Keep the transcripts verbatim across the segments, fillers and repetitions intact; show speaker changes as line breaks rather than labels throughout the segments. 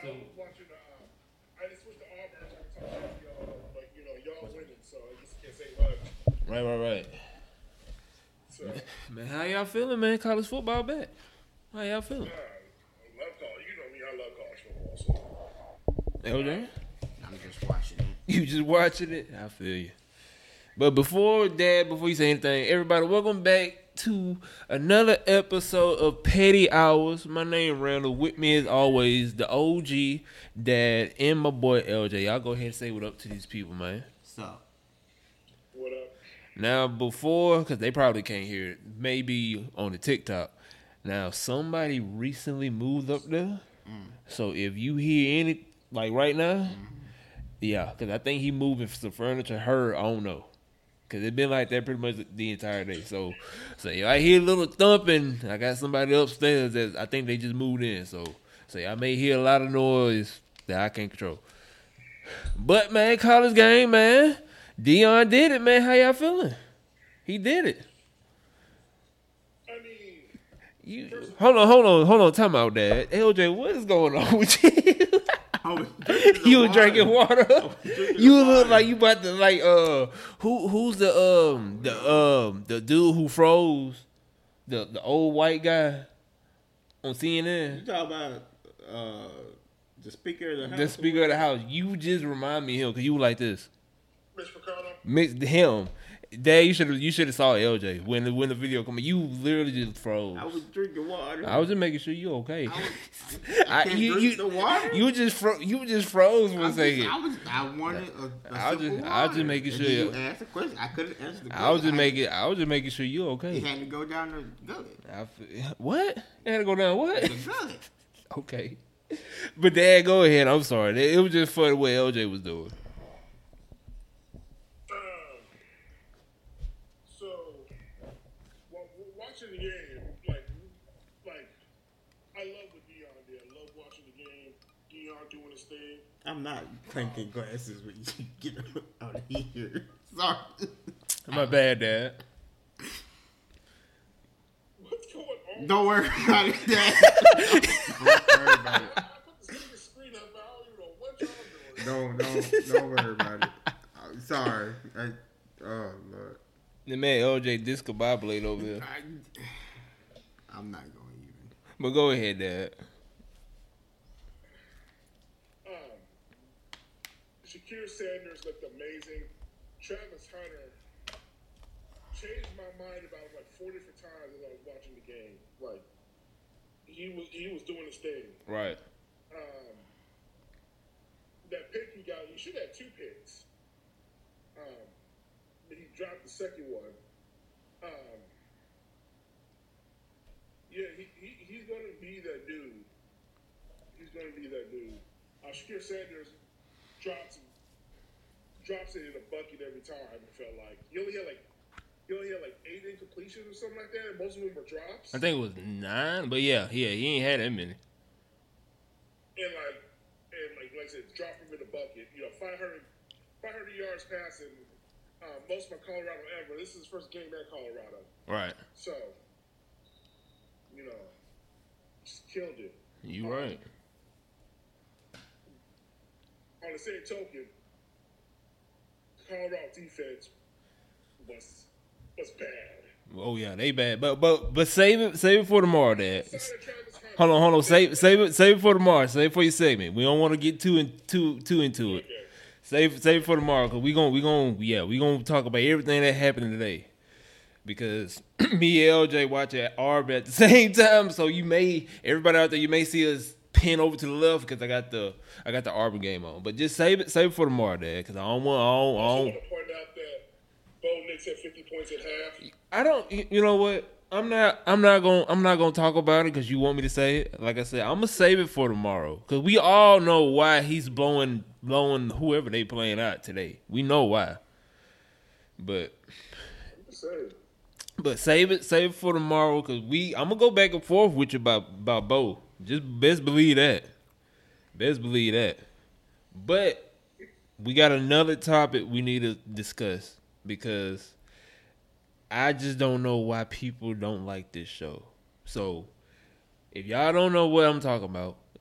I was watching. Uh, I just switched to Auburn so I can talk to y'all, but you know y'all winning, so I just can't say much.
Right, right, right.
So,
Man, how y'all feeling, man? College football back. How y'all feeling?
uh, I love college. You know me. I love college football. So.
L J?
I'm just watching it.
You just watching it? I feel you. But before that, before you say anything, everybody, welcome back to another episode of Petty Hours. My name Randall. With me as always, the O G, Dad, and my boy L J. Y'all go ahead and say what up to these people, man.
So,
What up?
Now, before, because they probably can't hear it, maybe on the TikTok. Now, somebody recently moved up there. Mm. So if you hear any, like right now, mm-hmm. yeah, because I think he moving some furniture. Her, I don't know. Because it's been like that pretty much the entire day. So, so if I hear a little thumping, I got somebody upstairs that I think they just moved in. So, so I may hear a lot of noise that I can't control. But, man, college game, man. Deion did it, man. How y'all feeling? He did it.
I mean,
you hold on, hold on, hold on. Time out, Dad. L J, what is going on with you? You were drinking water. Drinking you water. Look like you about to like uh who who's the um the um the dude who froze the the old white guy on C N N.
You talking about uh the speaker of the house?
The speaker of the house. You just remind me of him because you were like this.
Mitch McConnell.
Mixed him. Dad, you should have you should have saw L J when the when the video come. You literally just froze.
I was drinking water.
I was just making sure you okay.
I, was, I, I can't
you,
drink
you,
the water.
You just fro- you just froze for
I
a second.
I was I wanted a, a
I was just
water.
I was just making sure.
You asked a question. I couldn't answer the question.
I was just making I was just making sure you okay.
You had to go down the gullet.
I feel, what? You had to go down what?
The gullet.
Okay. But Dad, go ahead. I'm sorry. It was just funny the way L J was doing.
Watching the game, like, like, I love what Deion did. I love watching the game. Deion doing his thing.
I'm not clanking glasses when you get out of here. Sorry.
My bad, Dad.
What's going on?
Don't worry about it, Dad. Don't worry about it.
I put the screen up. I don't even know what y'all
Don't,
doing.
don't, don't worry about it. I'm sorry. I, oh, Lord.
The man L J discombobulate over there.
I, I'm not going even.
But go ahead, Dad.
Um, Shakir Sanders looked amazing. Travis Hunter changed my mind about like four different times as I was watching the game. Like he was he was doing his thing.
Right.
Um, that pick he got, he should have two picks. Um. He dropped the second one. Um, yeah, he, he he's going to be that dude. He's going to be that dude. Uh, Shakir Sanders drops drops it in a bucket every time. It felt like he only had like he only had like eight incompletions or something like that. And most of them were drops.
I think it was nine, but yeah, yeah, he ain't had that many.
And like and like like I said, drop him in the bucket. You know, five hundred, five hundred yards passing. Uh, most of my Colorado ever. This is his first game at Colorado.
Right.
So, you know, just killed it.
You
um,
right.
On the same token, Colorado defense was was bad.
Oh yeah, they bad. But but but save it save it for tomorrow, Dad. Hold on, hold on. Save save it save it for tomorrow. Save it for your segment. We don't want to get too in, too too into it.
Okay.
Save save it for tomorrow because we gonna we gonna yeah we gonna talk about everything that happened today because me and L J watch at Auburn at the same time, so you may everybody out there you may see us pin over to the left because I got the I got the Auburn game on, but just save it save it for tomorrow, Dad, because I don't want I don't, I
I
don't
want to point out that Bo Nix had fifty points at half.
I don't you know what I'm not I'm not gonna I'm not gonna talk about it because you want me to say it. Like I said, I'm gonna save it for tomorrow because we all know why he's blowing blowing whoever they playing out today. We know why. But but save it save it for tomorrow because we I'm gonna go back and forth with you about about Bo. Just best believe that. Best believe that. But we got another topic we need to discuss because I just don't know why people don't like this show. So, if y'all don't know what I'm talking about,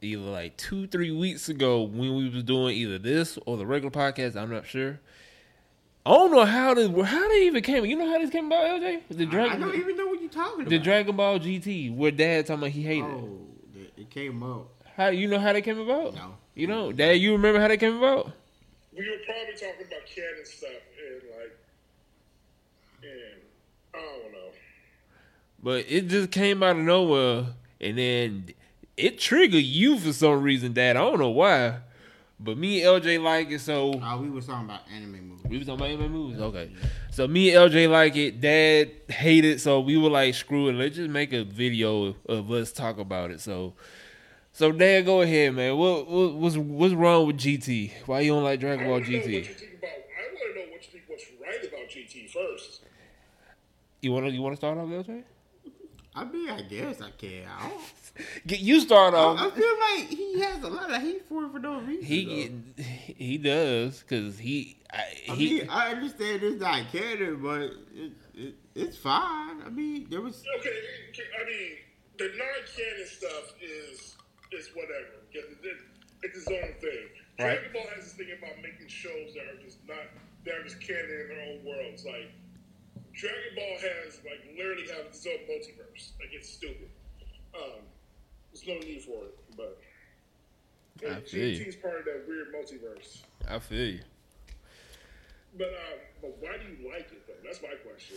either like two, three weeks ago when we was doing either this or the regular podcast. I'm not sure. I don't know how this how they even came. You know how this came about, L J? The Dragon.
I don't even know what you're talking about.
The Dragon Ball G T, where Dad talking about he hated it.
Oh, it came up.
How you know how they came about?
No.
You know, Dad, you remember how they came about?
We were probably talking about canon stuff and like, and I don't know.
But it just came out of nowhere, and then it triggered you for some reason, Dad. I don't know why, but me and L J like it, so
Oh, we was talking about anime movies.
we was talking about anime movies. Okay, so me and L J like it. Dad hate it, so we were like, screw it. Let's just make a video of us talk about it. So. So, Dad, go ahead, man. What, what what's what's wrong with G T? Why you don't like Dragon
I
Ball
want to know
G T?
what you think about. I want to know what you think. What's right about G T first?
You want to you want to start off, L J?
I mean, I guess I can. I, don't,
Get you start off.
I, I feel like he has a lot of hate for it for no reason.
He
though.
he does because he I,
I
he
mean, I understand it's not canon, but it, it, it's fine. I mean, there was.
Okay, I mean the non-canon stuff is is whatever. Because it, it's its own thing.
Right.
Dragon Ball has this thing about making shows that are just not that are just canon in their own worlds. Like Dragon Ball has like literally have its own multiverse. Like it's stupid. Um, there's no need for it, but
I
and
feel you.
G T's part of that weird multiverse.
I feel you.
But um, but why do you like it though? That's my question.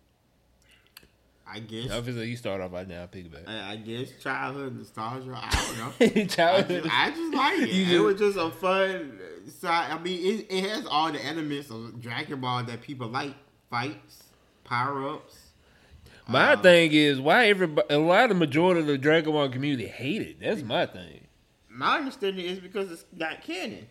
I guess.
Obviously, you start off right now. Pick it back.
I, I guess childhood nostalgia. I don't know. I
Childhood.
just, I just like it.
You
It was just a fun side. I mean, it, it has all the elements of Dragon Ball that people like: fights, power ups.
My
Um,
thing is why everybody, a lot of the majority of the Dragon Ball community hate it. That's my thing.
My understanding is because it's not canon.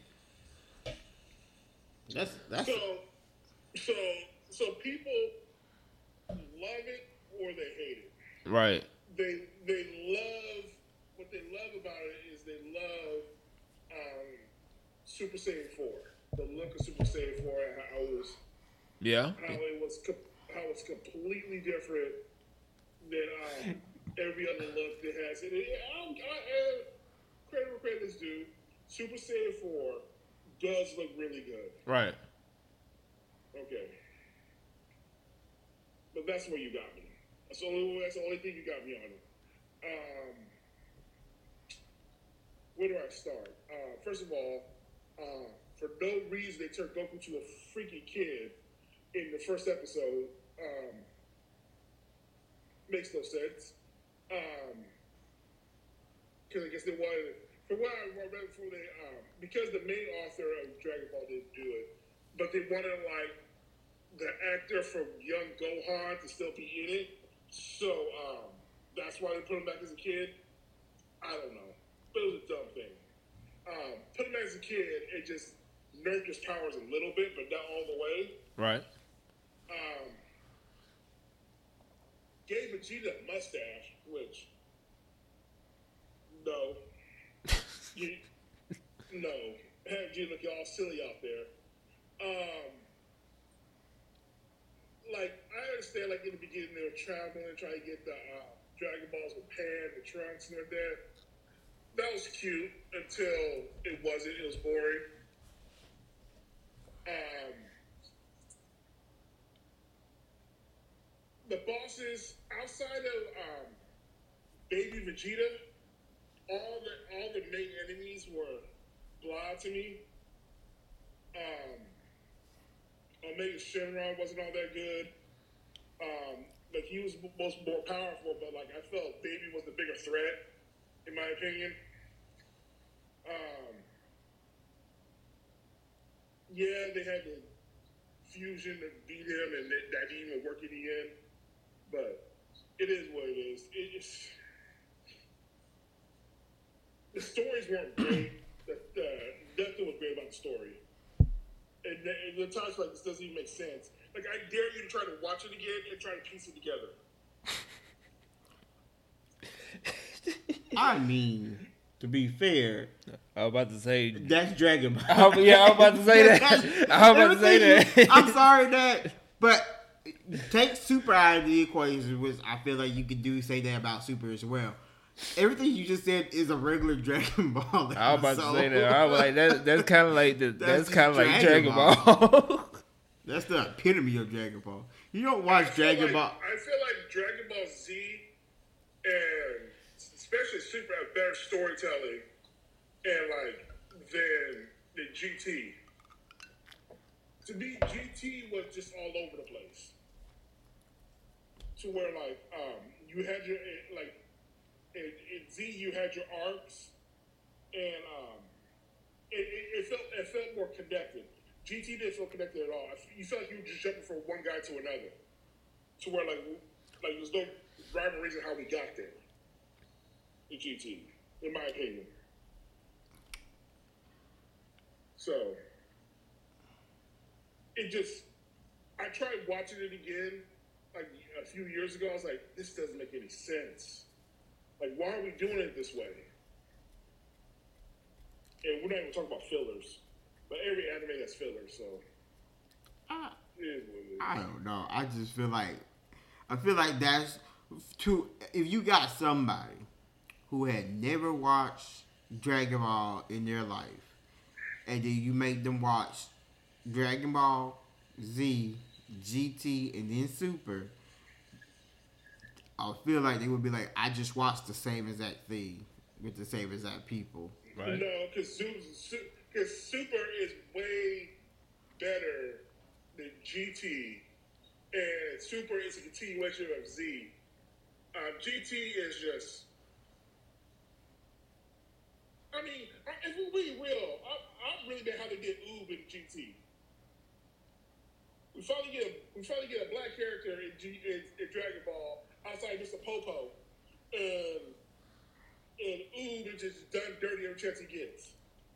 That's that's.
So, so, so people love it or they hate it.
Right.
They they love what they love about it is they love um, Super Saiyan four, the look of Super Saiyan four, and how it was
Yeah.
how it was co- how it's completely different than um, every other look that has it. it I, I, I, credit where credit is due. Super Saiyan four does look really good.
Right.
Okay. But that's where you got me. That's the only, that's the only thing you got me on it. Um, where do I start? Uh, first of all, uh, for no reason they turned Goku to a freaky kid in the first episode. Um, makes no sense. Um, because I guess they wanted, from what I read before they, um, because the main author of Dragon Ball didn't do it, but they wanted like the actor from young Gohan to still be in it. So um, that's why they put him back as a kid. I don't know. But it was a dumb thing. Um, put him as a kid, it just nerfed his powers a little bit, but not all the way.
Right.
Um, gave Vegeta a mustache, which, no. you, no. Have Vegeta look all silly out there. Um, like, I understand, like, in the beginning, they were traveling and trying to get the uh, Dragon Balls with Pan, the Trunks, and everything. That was cute until it wasn't. It was boring. Um, the bosses, outside of um, Baby Vegeta, all the all the main enemies were blah to me. Um, Omega Shenron wasn't all that good. Um, like he was most more powerful, but like I felt Baby was the bigger threat, in my opinion. Um, yeah, they had the fusion to beat him, and that, that didn't even work in the end. But it is what it is. It, it's the stories weren't great. The, the nothing was great about the story. And, and the times like this doesn't even make sense. Like I dare you to try to watch it again and try to piece it together.
I mean, to be fair,
I was about to say.
that's Dragon Ball.
I was- yeah, I was about to say that. I was about to say that.
I'm sorry that, but take Super out of the equation, which I feel like you could do say that about Super as well. everything you just said is a regular Dragon Ball.
I was about
episode.
to say that. I was like, that, that's kind of like the,
That's
that's, kind of like
Dragon
Dragon Ball.
That's the epitome of Dragon Ball. You don't watch
I feel
Dragon
like,
Ball.
I feel like Dragon Ball Z and especially Super have better storytelling and like than the G T. To me, G T was just all over the place. To where like um, you had your like in, in Z you had your arcs and um, it, it, it felt it felt more connected. G T didn't feel connected at all. You felt like you were just jumping from one guy to another. To where like like there's no rhyme or reason how we got there. The G T, in my opinion. So it just I tried watching it again like a few years ago. I was like, this doesn't make any sense. Like, why are we doing it this way? And we're not even talking about fillers. But every anime has fillers, so
I,
it is what it is.
I don't know. I just feel like I feel like that's too. If you got somebody who had never watched Dragon Ball in their life, and then you make them watch Dragon Ball Z, G T, and then Super, I feel like they would be like, I just watched the same exact thing with the same exact people.
Right.
No, because because Super is way better than G T, and Super is a continuation of Z. Um, G T is just. I mean, if we're being real, I, I'm really mad how they did Oob in G T. We finally get a we finally get a black character in, G, in, in Dragon Ball outside Mister Popo, and and Oob is just done dirty every chance he gets.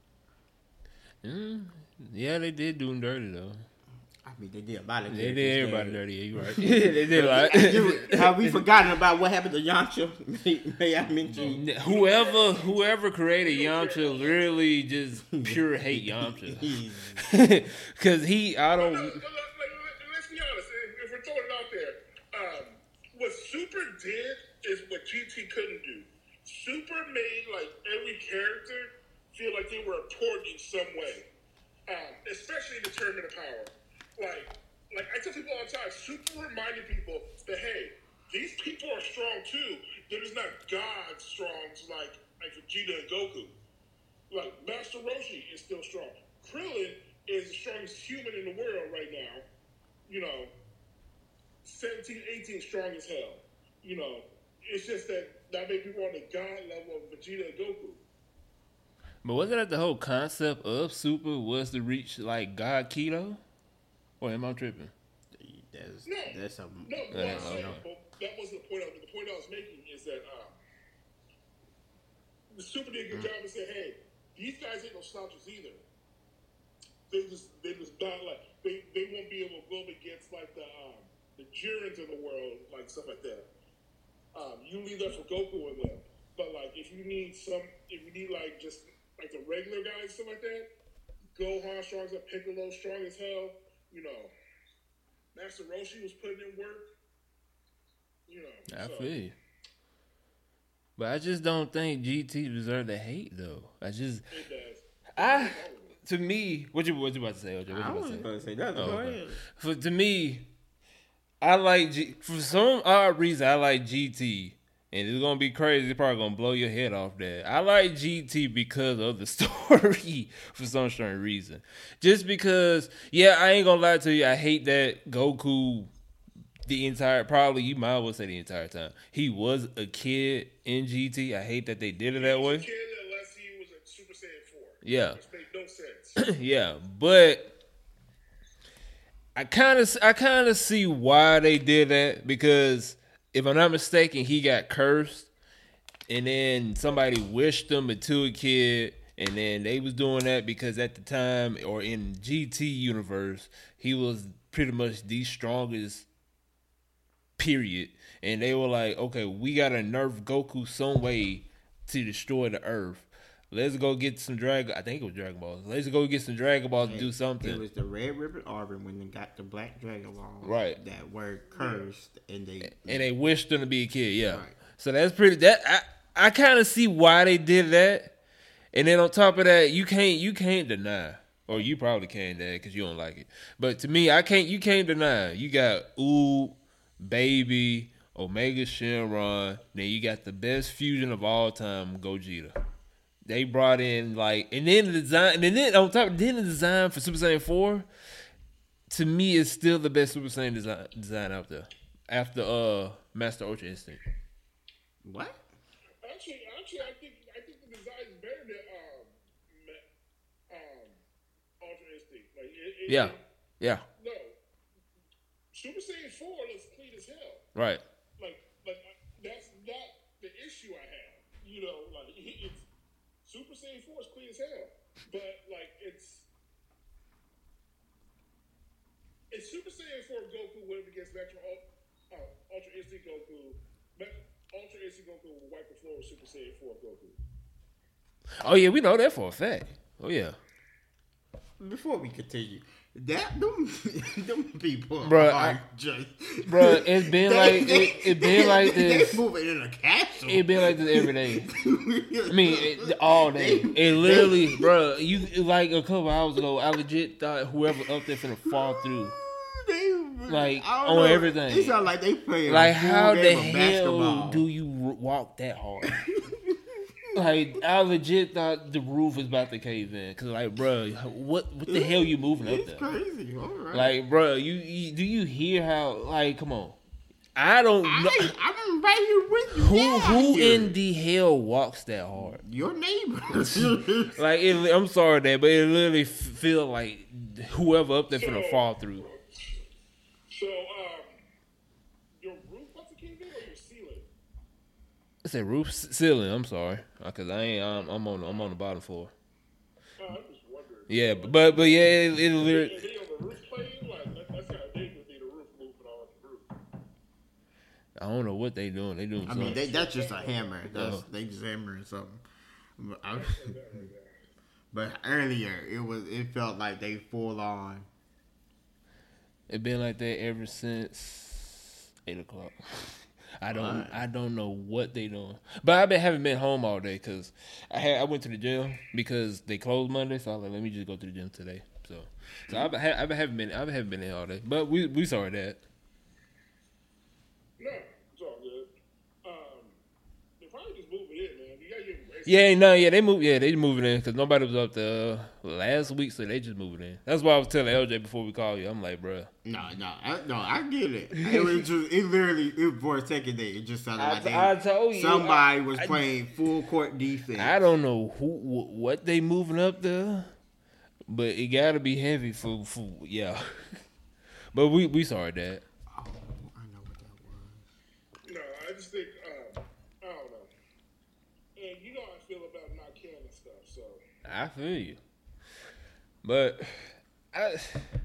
Mm, yeah, they did do him dirty though.
I mean, they did a lot of.
They did everybody dirty. Yeah, you right. They did a lot.
Have we forgotten about what happened to Yamcha? May, may I mention?
Whoever whoever created Yamcha literally just pure hate Yamcha. Because he, I
No,
don't.
no, no, like, let's be honest. If, if we're throwing it out there, um, what Super did is what G T couldn't do. Super made like every character feel like they were important in some way, um, especially the Tournament of Power. Like, like I tell people all the time, Super reminded people that hey, these people are strong too. They're just not God strong like like Vegeta and Goku. Like Master Roshi is still strong. Krillin is the strongest human in the world right now. You know, seventeen, eighteen, strong as hell. You know, it's just that that made people on the God level of Vegeta and Goku.
But wasn't that the whole concept of Super was to reach like God Keto? Or am I tripping?
That's
No,
that's something.
no,
Uh,
well, I'm saying,
no.
but that wasn't the point. I, the point I was making is that uh, the Super did a good job and said, "Hey, these guys ain't no slouches either. They just, they just not like they, they won't be able to go up against like the um, the Jirens of the world, like stuff like that. Um, you leave that for Goku and them. But like, if you need some, if you need like just like the regular guys, stuff like that, Gohan strong as hell, Piccolo strong as hell. You know, Master Roshi was putting in work. You know,
I
so.
feel you. But I just don't think G T deserved the hate though. I just,
It does.
I, to me, what you what you about to say, O J? What you
I
about to
wasn't
say?
going to say nothing.
Oh,
Go
okay.
ahead.
For to me, I like G, for some odd reason I like G T, and it's gonna be crazy. It's probably gonna blow your head off. That I like G T because of the story for some strange reason. Just because, yeah, I ain't gonna lie to you. I hate that Goku. The entire, probably you might as well say the entire time, he was a kid in G T. I hate that they did it that
He was
way.
a kid unless he was a Super Saiyan four.
Yeah.
Which made no sense.
Yeah, but I kind of I kind of see why they did that, because if I'm not mistaken, he got cursed, and then somebody wished him into a kid, and then they was doing that because at the time, or in G T universe, he was pretty much the strongest. Period, and they were like, okay, we gotta nerf Goku some way to destroy the Earth. Let's go get some Dragon. I think it was Dragon Balls. Let's go get some Dragon Balls and do something.
It was the Red Ribbon Army when they got the Black Dragon Balls,
Right.
That were cursed, and they
and they wished him to be a kid. Yeah.
Right.
So that's pretty. That I I kind of see why they did that, and then on top of that, you can't you can't deny, or you probably can, Dad, because you don't like it. But to me, I can't. You can't deny. You got Ooh, Baby, Omega Shenron. Then you got the best fusion of all time, Gogeta. They brought in like, and then the design, and then on top, then the design for Super Saiyan four, to me, is still the best Super Saiyan design design out there after uh Master Ultra Instinct.
What?
Actually, actually, I think I think the design is better than um, um, Ultra Instinct. Like, it, it,
Yeah,
it,
yeah,
no, Super Saiyan four looks clean as hell.
right.
Like, like that's not the issue I have. You know, like it's Super Saiyan four is clean as hell, but like it's it's Super Saiyan four Goku went up against Metro uh, Ultra Instinct Goku. Met- Ultra Instinct Goku will wipe the floor with Super Saiyan four Goku.
Oh yeah, we know that for a fact. Oh yeah,
Before we continue, that them, them people,
Bruh,
are
I-
just,
Bruh, it's been like- it- it been like this.
They moving in a castle.
it been like this every day. I mean, it, all day. It literally, bro. You like a couple hours ago, I legit thought whoever up there finna fall through.
They,
Like,
I don't
on
know.
everything.
It sound like they playing
Like,
a full
how the
game of
hell
basketball.
do you r- walk that hard? Like, I legit thought the roof was about to cave in. Cause, like, bro, what what the hell you moving up
It's
there?
crazy. All right.
Like, bro, you, you do you hear how? Like, come on. I don't know
I, I'm right here with you.
who
Yeah,
who
here.
in the hell walks that hard.
Your neighbor?
Like, it, I'm sorry, Dad, but it literally f- feel like whoever up there finna
So-
fall through.
So, um, your roof about to cave in or your ceiling?
I said roof c- ceiling. I'm sorry, because I ain't. I'm, I'm on. I'm on the bottom floor.
Uh, I'm just wondering.
Yeah, but but, but yeah, it, it
Are
literally.
they on the roof playing? Like that, that's kind of dangerous. Be the roof moving on the roof.
I don't know what they doing. They doing
I
something.
mean, they, that's just a hammer. That's,
Oh.
They just hammering something. But, I, but earlier, it was. It felt like they full on.
It been like that ever since eight o'clock. I don't.
Alright.
I don't know what they doing. But I been haven't been home all day because I had. I went to the gym because they closed Monday. So I was like, let me just go to the gym today. So, so I've I haven't been. I haven't been in all day. But we we saw that.
No, it's all good. Um, they probably just moving in, man. You gotta give them grace.
Yeah, no, yeah, they move. Yeah, they moving in because nobody was up there uh, last week, so they just moving in. That's why I was telling L J before we called you. I'm like, bruh.
No, no, I, no. I get it. It was just. It literally. It, for a second there, it just sounded
I-
like they,
I told you,
somebody
I-
was
I-
playing full court defense.
I don't know who wh- what they moving up there, but it gotta be heavy for, for yeah. But we we sorry, Dad.
Oh, I know what that was.
No, I just think, um, I don't know. And you know how I feel about not caring and stuff, so.
I feel you, but I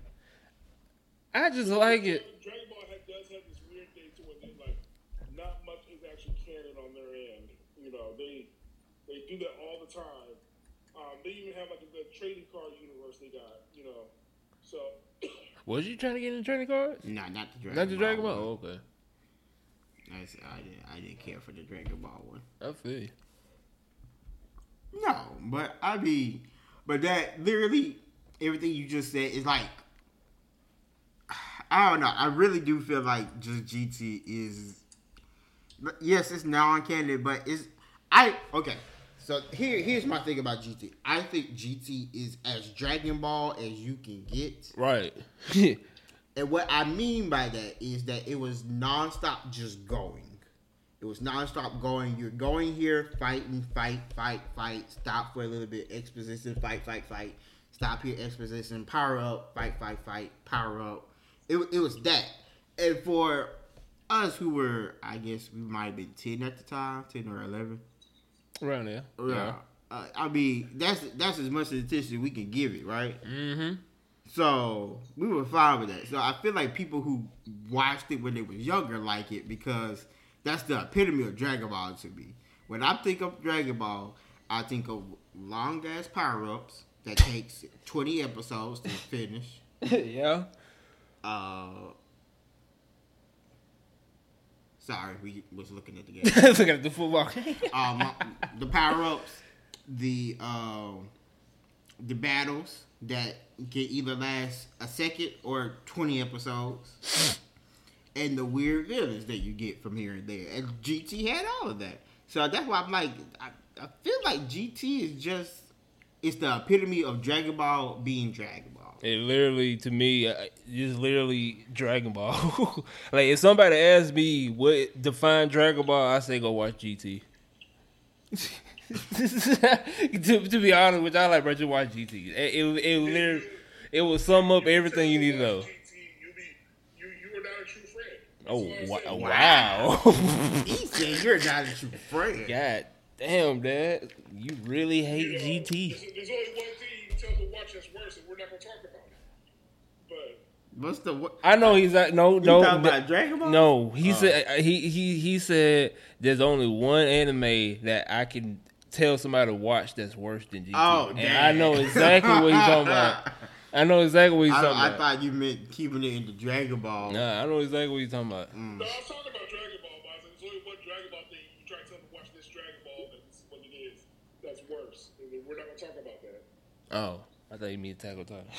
I just like it.
Dragon Ball ha- does have this weird thing to it, that, like, not much is actually canon on their end. You know, they they do that all the time. Um, they even have, like, the trading card universe they got, you know. So,
Was you trying to get in the trading cards?
No, not the Dragon
Not the
Ball.
Dragon Ball.
one.
Oh, okay,
I, s- I didn't. I didn't care for the Dragon Ball one.
I feel you.
No, but I mean, but that literally everything you just said is like, I don't know. I really do feel like just G T is, but yes, it's non-canon, but it's I okay. So here, here's my thing about G T. I think G T is as Dragon Ball as you can get,
Right.
and what I mean by that is that it was nonstop just going. It was nonstop going. You're going here, fighting, fight, fight, fight. Stop for a little bit, exposition, fight, fight, fight. Stop here, exposition, power up, fight, fight, fight, power up. It, it was that. And for us who were, I guess we might have been ten at the time, ten or eleven.
Around there.
Yeah. Uh, I mean, that's that's as much attention we can give it, right?
Mm-hmm.
So we were fine with that. So I feel like people who watched it when they was younger like it because that's the epitome of Dragon Ball to me. When I think of Dragon Ball, I think of long ass power ups that takes twenty episodes to finish.
yeah.
Uh, Sorry, we was looking at the game.
Look at the football.
um, the power ups, the uh, the battles that can either last a second or twenty episodes, and the weird villains that you get from here and there. And G T had all of that, so that's why I'm like, I, I feel like G T is just it's the epitome of Dragon Ball being Dragon Ball.
It literally, to me, uh, it's literally Dragon Ball. Like, if somebody asks me what define Dragon Ball, I say go watch G T. to, to be honest with you, I like, bro, just watch G T. It, it, it literally, it will sum up everything you need to know.
G T, you be you you are not a true friend. That's
Oh,
what I
wow.
said.
wow.
He said you're not a true friend.
God damn, Dad. You really hate
You know,
G T.
There's, there's only one thing you can tell them to watch that's worse, and we're not gonna talk about it. But
What's the what?
I know he's not, no,
You
no.
talking
no,
about Dragon Ball?
No, he
Oh.
said, he, he, he said there's only one anime that I can tell somebody to watch that's worse than G T.
Oh,
and
damn.
I know exactly what he's talking about. I know exactly what he's
I,
talking
I
about.
thought you meant keeping it into Dragon Ball.
Nah, I know exactly what he's talking about.
Mm.
no, I was talking about Dragon Ball. But I said there's only one Dragon Ball thing. You try to tell them to watch this Dragon Ball, and this is what it is. That's worse. And we're not gonna talk about that.
Oh, I thought you mean Attack on Titan.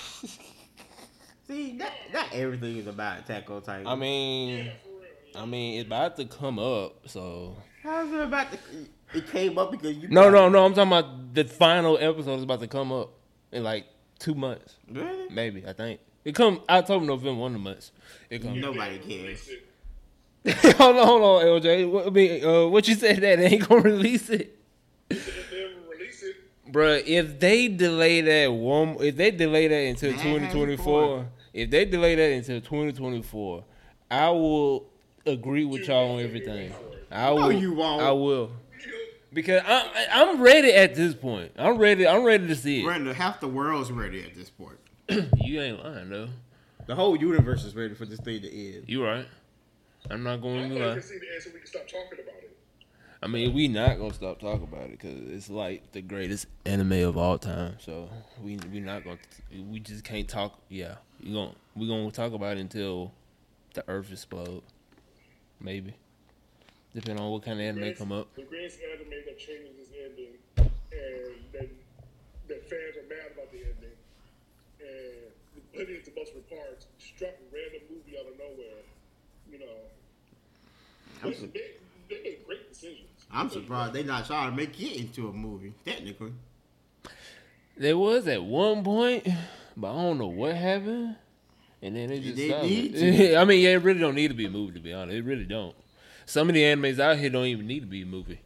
See, not, not everything is about Attack on Titan.
I mean,
Yeah, for real. Yeah.
I mean, it's about to come up, so.
how's it about to? It came up because you.
No, no, no. I'm talking about the final episode is about to come up in like two months,
Really?
maybe. I think it come October, November, one of the months. It come.
Nobody
They
cares.
release it.
hold on, hold on, L J. What, I mean, uh, what you said that they ain't gonna release it,
If they ever release it,
bruh. If they delay that one, if they delay that until
Man,
twenty twenty-four, if they delay that until twenty twenty-four, I will agree with y'all on everything. I will.
you won't.
I will. Because I'm, I'm ready at this point. I'm ready. I'm ready to see it.
Brenda, half the world's ready at this point.
You ain't lying though.
The whole universe is ready for this thing to end.
You right. I'm not
I
going
thought
to
you
lie.
could see the answer. We can stop talking about it.
I mean, we not gonna stop talking about it because it's like the greatest anime of all time. So we we not gonna. We just can't talk. Yeah, you gonna we gonna talk about it until the Earth explode. Maybe, depending on what kind of anime
Greatest-
come up.
The greatest anime that changes its ending, and that that fans are mad about the ending, and putting it to multiple parts, struck a random movie out of nowhere. You know,
I'm,
they,
su-
they, they made great decisions.
I'm surprised they not trying to make it into a movie. Technically,
There was at one point, but I don't know what happened, and then they just
They
stopped
need
it.
to.
I mean, yeah, it really don't need to be a movie. To be honest, it really don't. Some of the animes out here don't even need to be a movie.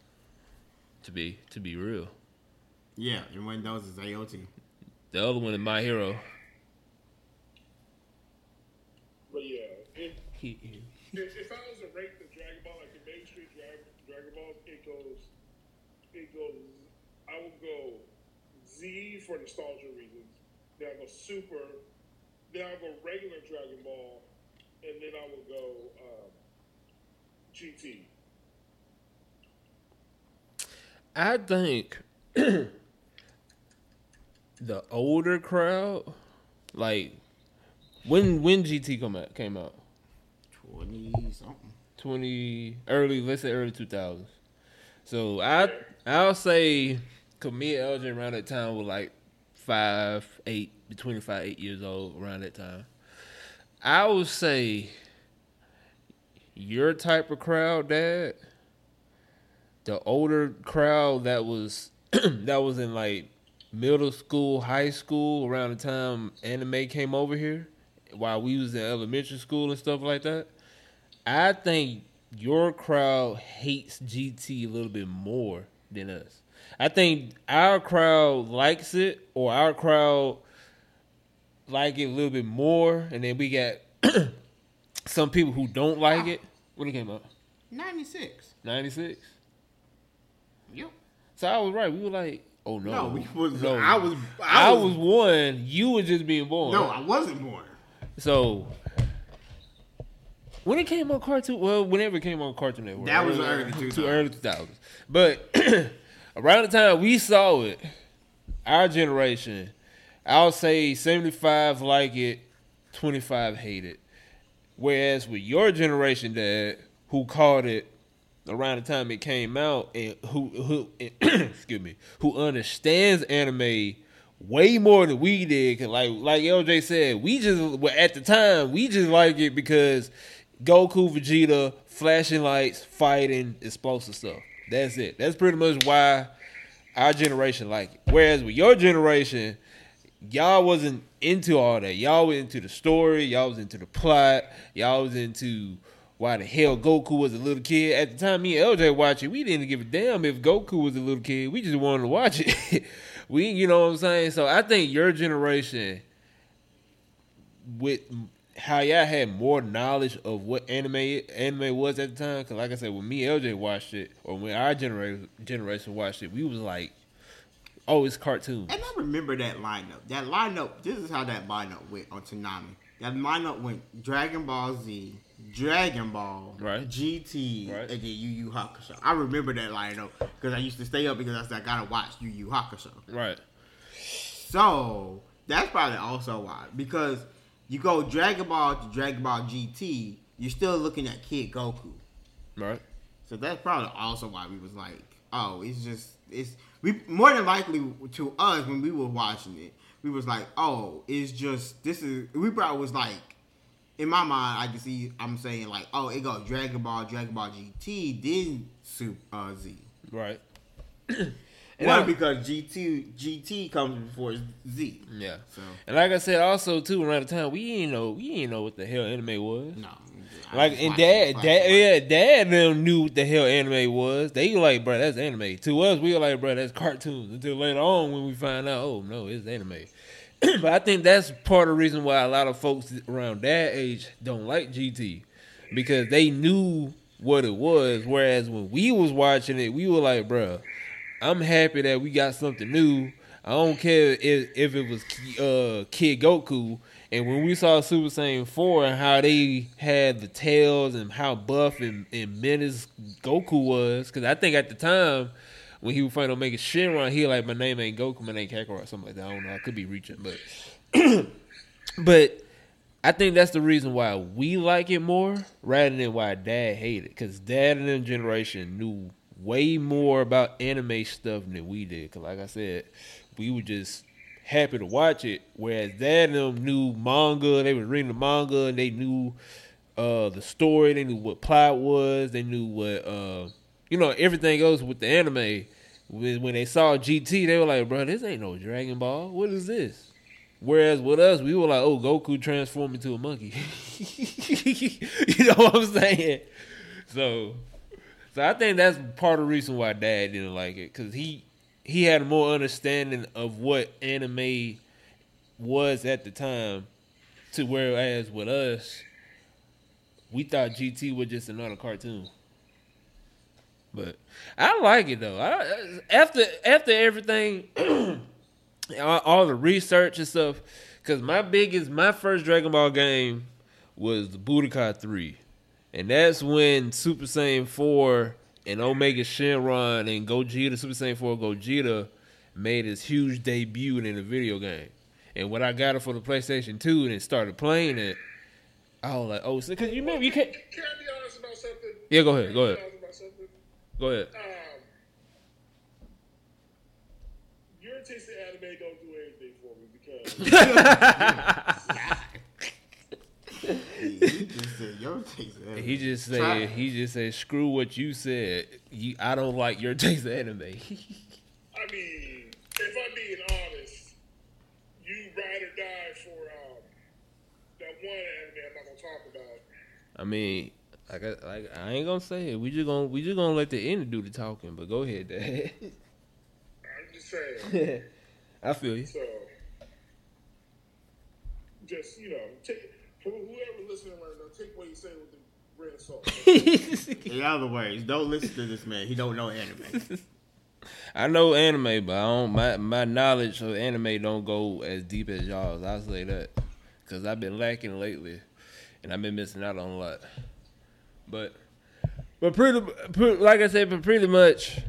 To be to be real,
yeah. And one of those is A O T.
the other one is My Hero.
But yeah, if, if, if I was to rank the Dragon Ball, like the mainstream Dragon, Dragon Ball, it goes, it goes, I would go Z for nostalgia reasons. Then I go Super. Then I go regular Dragon Ball, and then I would go um, G T.
I think the older crowd, like when when G T come out came out,
Twenty something.
twenty early, let's say early two thousands. So I I'll say, cause me and L J around that time were like five, eight, between five, eight years old around that time. I would say your type of crowd, Dad, the older crowd that was that was in like middle school, high school around the time anime came over here, while we was in elementary school and stuff like that. I think your crowd hates G T a little bit more than us. I think our crowd likes it, or our crowd like it a little bit more, and then we got some people who don't like it. When it came out,
ninety-six.
ninety-six.
Yep.
So I was right. We were like, oh no,
No, we was.
no.
I was.
I,
I
was, one. You were just being born.
No, I wasn't born.
So when it came on Cartoon, well, whenever it came on Cartoon Network,
That was
early-
early two
to
thousands.
early two thousands. But around the time we saw it, our generation, I'll say seventy-five like it, twenty-five hate it. Whereas with your generation, Dad, who caught it around the time it came out and who who excuse me, who understands anime way more than we did. Cause like like L J said, we just well, at the time we just like it because Goku, Vegeta, flashing lights, fighting, explosive stuff. That's it. That's pretty much why our generation like it. Whereas with your generation, y'all wasn't into all that. Y'all was into the story. Y'all was into the plot. Y'all was into why the hell Goku was a little kid. At the time me and L J watched it, we didn't give a damn if Goku was a little kid. We just wanted to watch it. we, you know what I'm saying? So I think your generation, with how y'all had more knowledge of what anime anime was at the time, because like I said, when me and L J watched it, or when our generation generation watched it, we was like, oh, it's cartoons.
And I remember that lineup. That lineup, this is how that lineup went on Toonami. That lineup went Dragon Ball Z, Dragon Ball,
right.
G T,
right.
and then Yu Yu Hakusho. I remember that lineup because I used to stay up because I said I gotta watch Yu Yu Hakusho.
Right.
So that's probably also why. Because you go Dragon Ball to Dragon Ball G T, you're still looking at Kid Goku.
Right.
So that's probably also why we was like, oh, it's just it's we more than likely to us when we were watching it, we was like, oh, it's just this is we probably was like, in my mind, I can see I'm saying like, oh, it goes Dragon Ball, Dragon Ball G T, then Super uh, Z.
Right.
And One, because G T G T comes before Z.
Yeah.
So
and like I said, also too around the time we ain't know we ain't know what the hell anime was.
No.
Like and dad, dad, yeah, dad them knew what the hell anime was. They were like, bro, that's anime. To us, we were like, bro, that's cartoons. Until later on when we find out, oh no, it's anime. But I think that's part of the reason why a lot of folks around that age don't like G T, because they knew what it was. Whereas when we was watching it, we were like, bro, I'm happy that we got something new. I don't care if, if it was uh, Kid Goku. And when we saw Super Saiyan four and how they had the tails and how buff and, and menace Goku was, because I think at the time when he was finally making Shenron, he was like, my name ain't Goku, my name Kakarot, or something like that. I don't know. I could be reaching, but but I think that's the reason why we like it more rather than why Dad hated it, because Dad and them generation knew way more about anime stuff than we did. Because like I said, we were just happy to watch it, whereas Dad and them knew manga. They was reading the manga and they knew uh, the story. They knew what plot was. They knew what uh, you know, everything else with the anime. When, when they saw G T, they were like, bro, this ain't no Dragon Ball. What is this? Whereas with us, we were like, oh, Goku transformed into a monkey. You know what I'm saying? So, so I think that's part of the reason why Dad didn't like it, because he he had a more understanding of what anime was at the time, to whereas with us, we thought G T was just another cartoon. But I like it though. I, after after everything, all, all the research and stuff, because my biggest, my first Dragon Ball game was the Budokai three, and that's when Super Saiyan four and Omega Shenron and Gogeta, Super Saiyan four Gogeta, made his huge debut in a video game. And when I got it for the PlayStation two and started playing it, I was like, oh, because you remember, you can't.
Can I be honest about something?
Yeah, go ahead, go ahead.
Can I be honest about something?
Go ahead.
Um, your taste in anime don't do anything for me because
he just said, your taste of anime.
He just said,
Try.
he just said, screw what you said. You, I don't like your taste of anime.
I mean, if I'm being honest, you ride or die for um, that one anime I'm not gonna talk about.
I mean, like I, like I ain't gonna say it. We just gonna we just gonna let the end do the talking. But go ahead, Dad.
I'm just saying.
I feel you.
So, just you know, take for whoever listening right now, take what you say with a grain of salt.
In other words, don't listen to this man. He don't know anime.
I know anime, but I don't. My my knowledge of anime don't go as deep as y'all's. I'll say that, because I've been lacking lately, and I've been missing out on a lot. But, but pretty, pretty, like I said, but pretty much,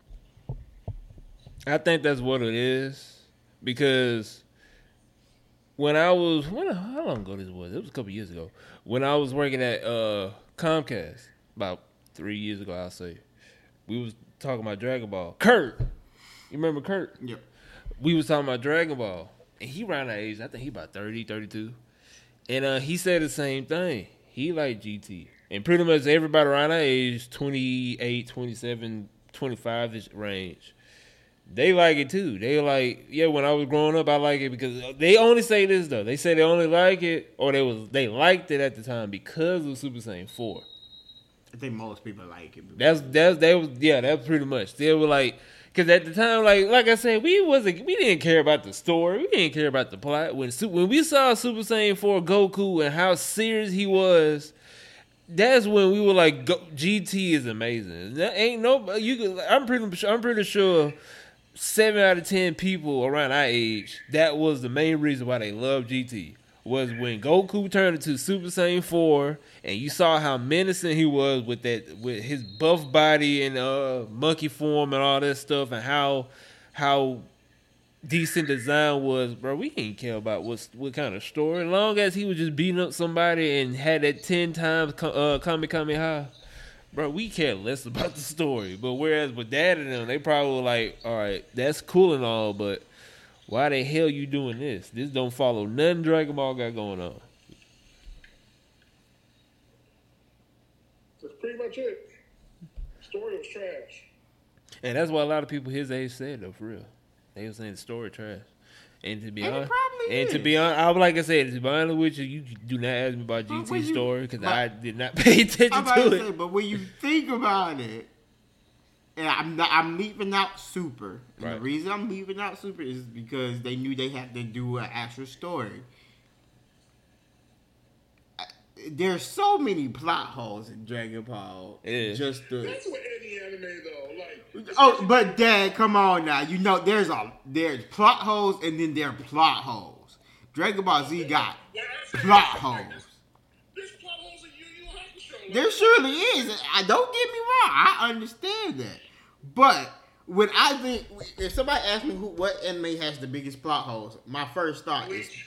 I think that's what it is. Because when I was, when how long ago this was? It was a couple years ago. When I was working at uh, Comcast, about three years ago, I'll say. We was talking about Dragon Ball. Kurt, you remember Kurt?
Yep.
We was talking about Dragon Ball, and he around that age. I think he about thirty, thirty-two. And uh, he said the same thing. He liked G T. And pretty much everybody around that age, twenty-eight, twenty-seven, twenty-five-ish range, they like it too. They like, yeah, when I was growing up, I like it because they only say this, though. They say they only like it, or they was they liked it at the time because of Super Saiyan four.
I think most people like it.
That's, that's, that was, yeah, that's pretty much. They were like, because at the time, like like I said, we wasn't, we didn't care about the story. We didn't care about the plot. When when we saw Super Saiyan four Goku and how serious he was, that's when we were like, Go, G T is amazing. That ain't no, you could, I'm pretty, I'm pretty sure seven out of ten people around our age, that was the main reason why they love G T. Was when Goku turned into Super Saiyan four, and you saw how menacing he was with that, with his buff body and uh, monkey form and all that stuff, and how how decent design was, bro. We didn't care about what what kind of story, as long as he was just beating up somebody and had that ten times uh, Kame Kamehameha, bro. We care less about the story. But whereas with Dad and them, they probably were like, all right, that's cool and all, but why the hell you doing this? This don't follow nothing Dragon Ball got going on.
That's pretty much it. Story was trash.
And that's what a lot of people his age said, though, for real. They were saying the story trash. And to be
And it
honest,
probably
and to
is.
be honest, I would like I said, to be honest with you, you do not ask me about
But
G
when
T's
you-
story because
but-
I did not pay attention
I'm about
to
to
it.
say, but when you think about it, and I'm not, I'm leaving out Super. And
Right.
the reason I'm leaving out Super is because they knew they had to do an actual story. I- There's so many plot holes in Dragon Ball.
Yeah.
Just the,
That's what any anime though. Like,
oh, but Dad, come on now. You know there's a there's plot holes and then there are plot holes. Dragon Ball Z got
when I say
plot
like,
holes.
There's, there's plot holes in Yu Yu Hakusho. Like,
There surely is. I don't get me wrong. I understand that. But when I think, if somebody asks me who what anime has the biggest plot holes, my first thought is
Bleach.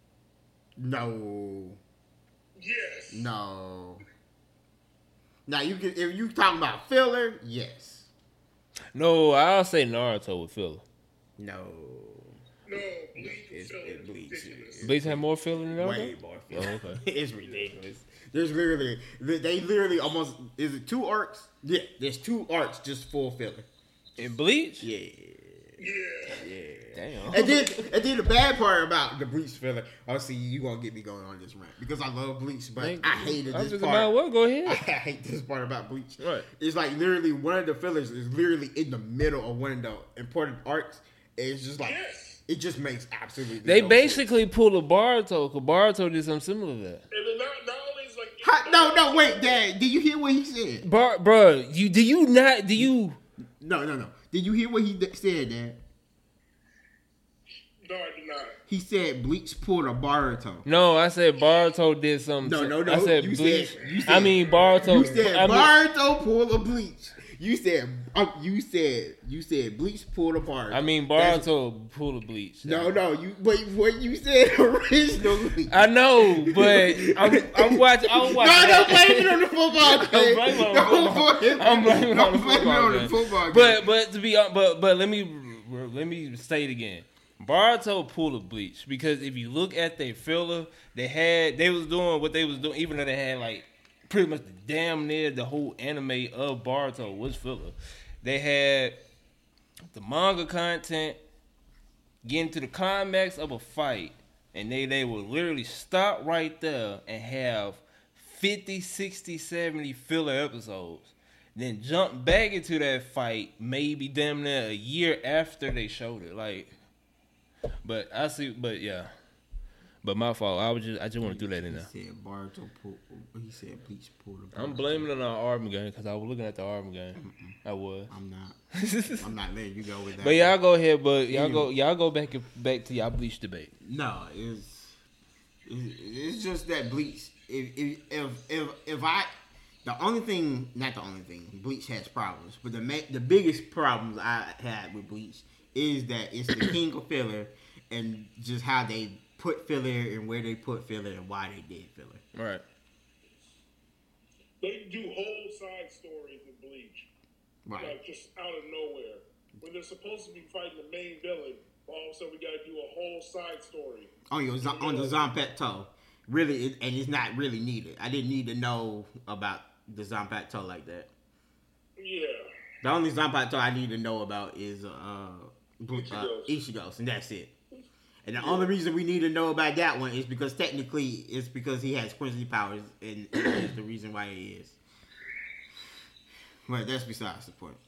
no,
Yes.
no. Now you can if you talking about filler, yes,
No, I'll say Naruto with filler.
no.
No, Bleach
It's,
was
it's Bleach.
ridiculous.
Bleach had more filler than Naruto?
Way more filler.
Oh, okay.
It's ridiculous. There's literally they literally almost is it two arcs? Yeah, there's two arcs just full filler.
In Bleach?
Yeah.
Yeah.
Yeah.
Damn.
And then, and then the bad part about the Bleach filler, oh, see, you gonna get me going on this rant because I love Bleach, but
Thank
I
you.
hated
I'm
this
just
part.
about what? Go
I
ahead.
hate this part about Bleach.
Right.
It's like literally one of the fillers is literally in the middle of one of the important arcs. And it's just like
Yes.
it just makes absolutely.
They
no
basically pulled a Baruto, because Baruto did something similar to that.
And then not, not only is like
sense. Ha- no, no, wait, Dad. Did you hear what he said?
Bar, bro, you do you not do you?
No, no, no. Did you hear what he d- said, Dad?
No, I did not.
He said Bleach pulled a Baruto.
No, I said Baruto did something.
No, no, no.
I said
You
Bleach.
said- you
I
said-
mean Baruto.
You said
I mean,
Baruto pulled a Bleach. You said um, you said you said Bleach pulled a Baruto.
I mean
That's-
Baruto pulled a Bleach.
No, no. You but what you said originally.
I know, but I'm I'm watching. I'm
No,
watching.
don't blame it on the football
Don't
game.
blame it on the
Don't
football.
blame it-
I'm blaming it on the
don't blame it
football
on the
game.
football game.
But but to be hon- but but let me let me say it again. Baruto pulled a Bleach because if you look at their filler, they had they was doing what they was doing, even though they had like pretty much damn near the whole anime of Baruto was filler. They had the manga content, getting to the climax of a fight, and they, they will literally stop right there and have fifty, sixty, seventy filler episodes. Then jump back into that fight maybe damn near a year after they showed it. Like, but I see, but yeah. But my fault. I was just, I just want to throw that in there.
He said Baruto pulled. He said Bleach pulled a Baruto.
I'm blaming it on our Auburn game because I was looking at the Auburn game. I was.
I'm not. I'm not letting you go with that.
But y'all go ahead. But y'all
Yeah.
go. Y'all go back and back to y'all Bleach debate.
No, it's it's it's just that Bleach. If if if if, if I, the only thing, not the only thing, Bleach has problems, but the ma- the biggest problems I had with Bleach is that it's the king of filler, and just how they put filler and where they put filler and why they did filler.
Right.
they do whole side stories in Bleach,
Right.
like just out of nowhere. When they're supposed to be fighting the main villain, all of a sudden we got to do a whole side story.
On your on the Zanpakuto. Really, it, and it's not really needed. I didn't need to know about the Zanpakuto like that.
Yeah.
The only Zanpakuto I need to know about is uh, uh,
Ichigos.
Ichigos, and that's it. And the only reason we need to know about that one is because technically it's because he has Quincy powers, and, and that's the reason why he is. But that's besides the point.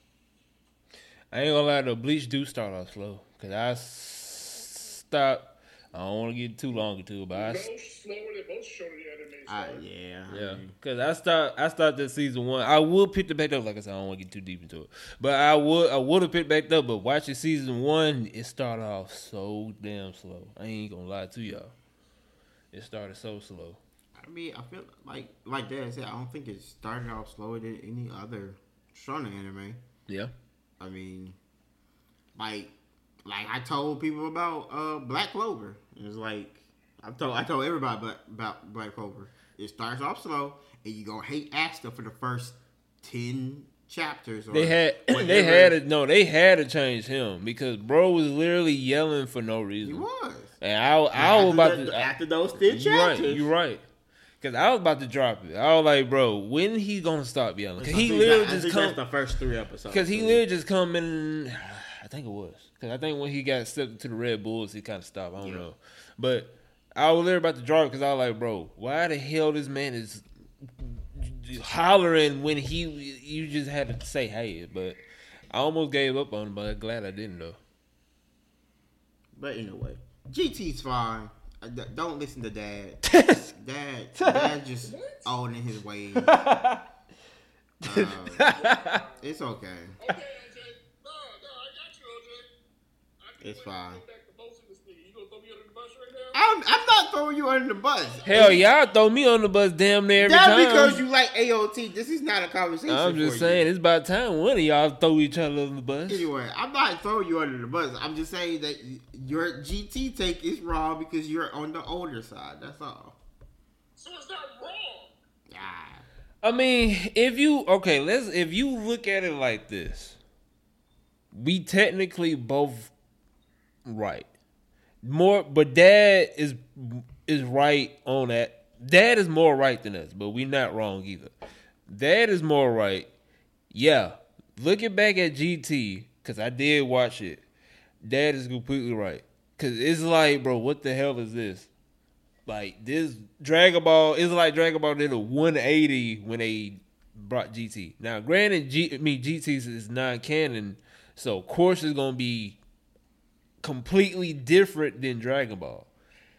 I ain't gonna lie though, Bleach do start off slow. Cause I s- stopped. I don't want to get too long into it, but I,
No
s-
slower than most shonen anime
Uh,
start.
yeah. I
yeah,
mean,
cause I start. I started this season one. I would pick it back up. Like I said, I don't want to get too deep into it, but I would. I would have picked back up. But watching season one, it started off so damn slow. I ain't gonna lie to y'all. It started so slow.
I mean, I feel like like Dad said, I don't think it started off slower than any other shonen anime.
Yeah.
I mean, like, like I told people about uh, Black Clover. It was like I told I told everybody about, about Black Clover. It starts off slow, and you gonna hate Asta for the first ten chapters. Or
They had. They
whatever.
had to. No, they had to change him because bro was literally yelling for no reason.
He was.
And I, I was
After
about
the-
to.
after those ten
You're right.
chapters.
You're right. Cause I was about to drop it. I was like, bro, when he gonna stop yelling? Cause
I
he
think
literally
that- I
just
think
come.
that's the first three episodes.
Cause he literally just come in. I think it was. Cause I think when he got stepped into the Red Bulls, he kind of stopped. I don't
Yeah.
know. But I was literally about to drop it because I was like, bro, why the hell this man is hollering when he you just had to say hey? But I almost gave up on him, but I'm glad I didn't though.
But anyway, G T's fine. Uh, d- Don't listen to Dad. Dad, Dad just old in his ways. Uh, it's okay.
Okay, O J. No, no, I got you, O J. I can
It's
wait
fine.
to go back to most of this thing. You gonna throw me under the bus right now?
I'm, I'm not throwing you under the bus.
Hell, y'all throw me on the bus damn near every
That's
time.
because you like A O T. This is not a conversation.
I'm just
for
saying,
You.
it's about time one of y'all throw each other on the bus.
Anyway, I'm not throwing you under the bus. I'm just saying that your G T take is wrong because you're on the older side. That's all.
So it's not wrong.
Ah.
I mean, if you okay, let's if you look at it like this, we technically both right. More, but Dad is is right on that. Dad is more right than us, but we not wrong either. Dad is more right. Yeah, looking back at G T, because I did watch it. Dad is completely right. Because it's like, bro, what the hell is this? Like, this Dragon Ball, it's like Dragon Ball did a one eighty when they brought G T. Now, granted, G, I mean, G T is non-canon, so of course it's going to be completely different than Dragon Ball.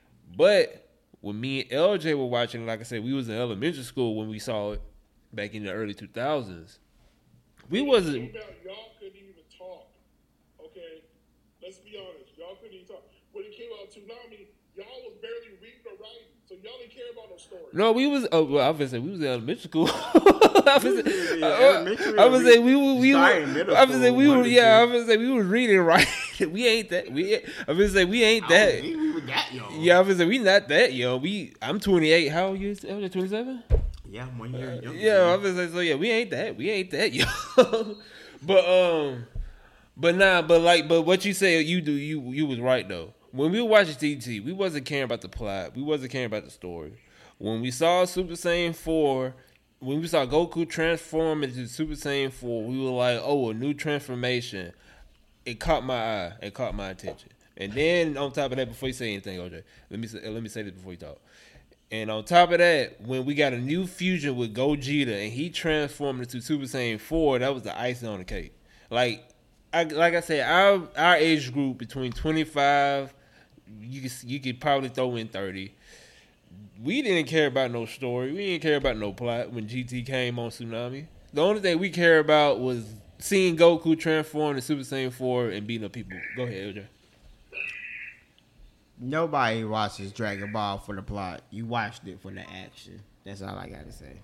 But when me and L J were watching, like I said, we was in elementary school when we saw it back in the early two thousands. We wasn't...
About y'all couldn't even talk. Okay? Let's be honest. Y'all couldn't even talk. When it came out Toonami, y'all was barely reading or writing. So y'all didn't care about no story.
No, we was. Oh, well, I was say we was in elementary school. I was say,
Yeah,
uh,
elementary
I was
or
say we were. We
starting
were.
middle
I was say
school,
we
one
were.
or
Yeah, I
two.
was say we were reading right. We ain't that. We. I was say we ain't
I
that.
don't think we were that young.
Yeah, I was say we not that young. We. I'm twenty-eight. How old you? twenty-seven.
Yeah, I'm one year younger.
Yeah, I was say so. Yeah, we ain't that. We ain't that young. But um, but nah, but like, but what you say, you do. You you was right though. When we were watching T T, we wasn't caring about the plot. We wasn't caring about the story. When we saw Super Saiyan four, when we saw Goku transform into Super Saiyan four, we were like, oh, a new transformation. It caught my eye. It caught my attention. And then on top of that, before you say anything, O J, let me say, let me say this before you talk. And on top of that, when we got a new fusion with Gogeta and he transformed into Super Saiyan four, that was the icing on the cake. Like, I, like I said, our our age group between twenty-five, you could you could probably throw in thirty. We didn't care about no story. We didn't care about no plot when G T came on Tsunami. The only thing we cared about was seeing Goku transform to Super Saiyan four and beating up people. Go ahead, O J.
Nobody watches Dragon Ball for the plot. You watched it for the action. That's all I gotta say.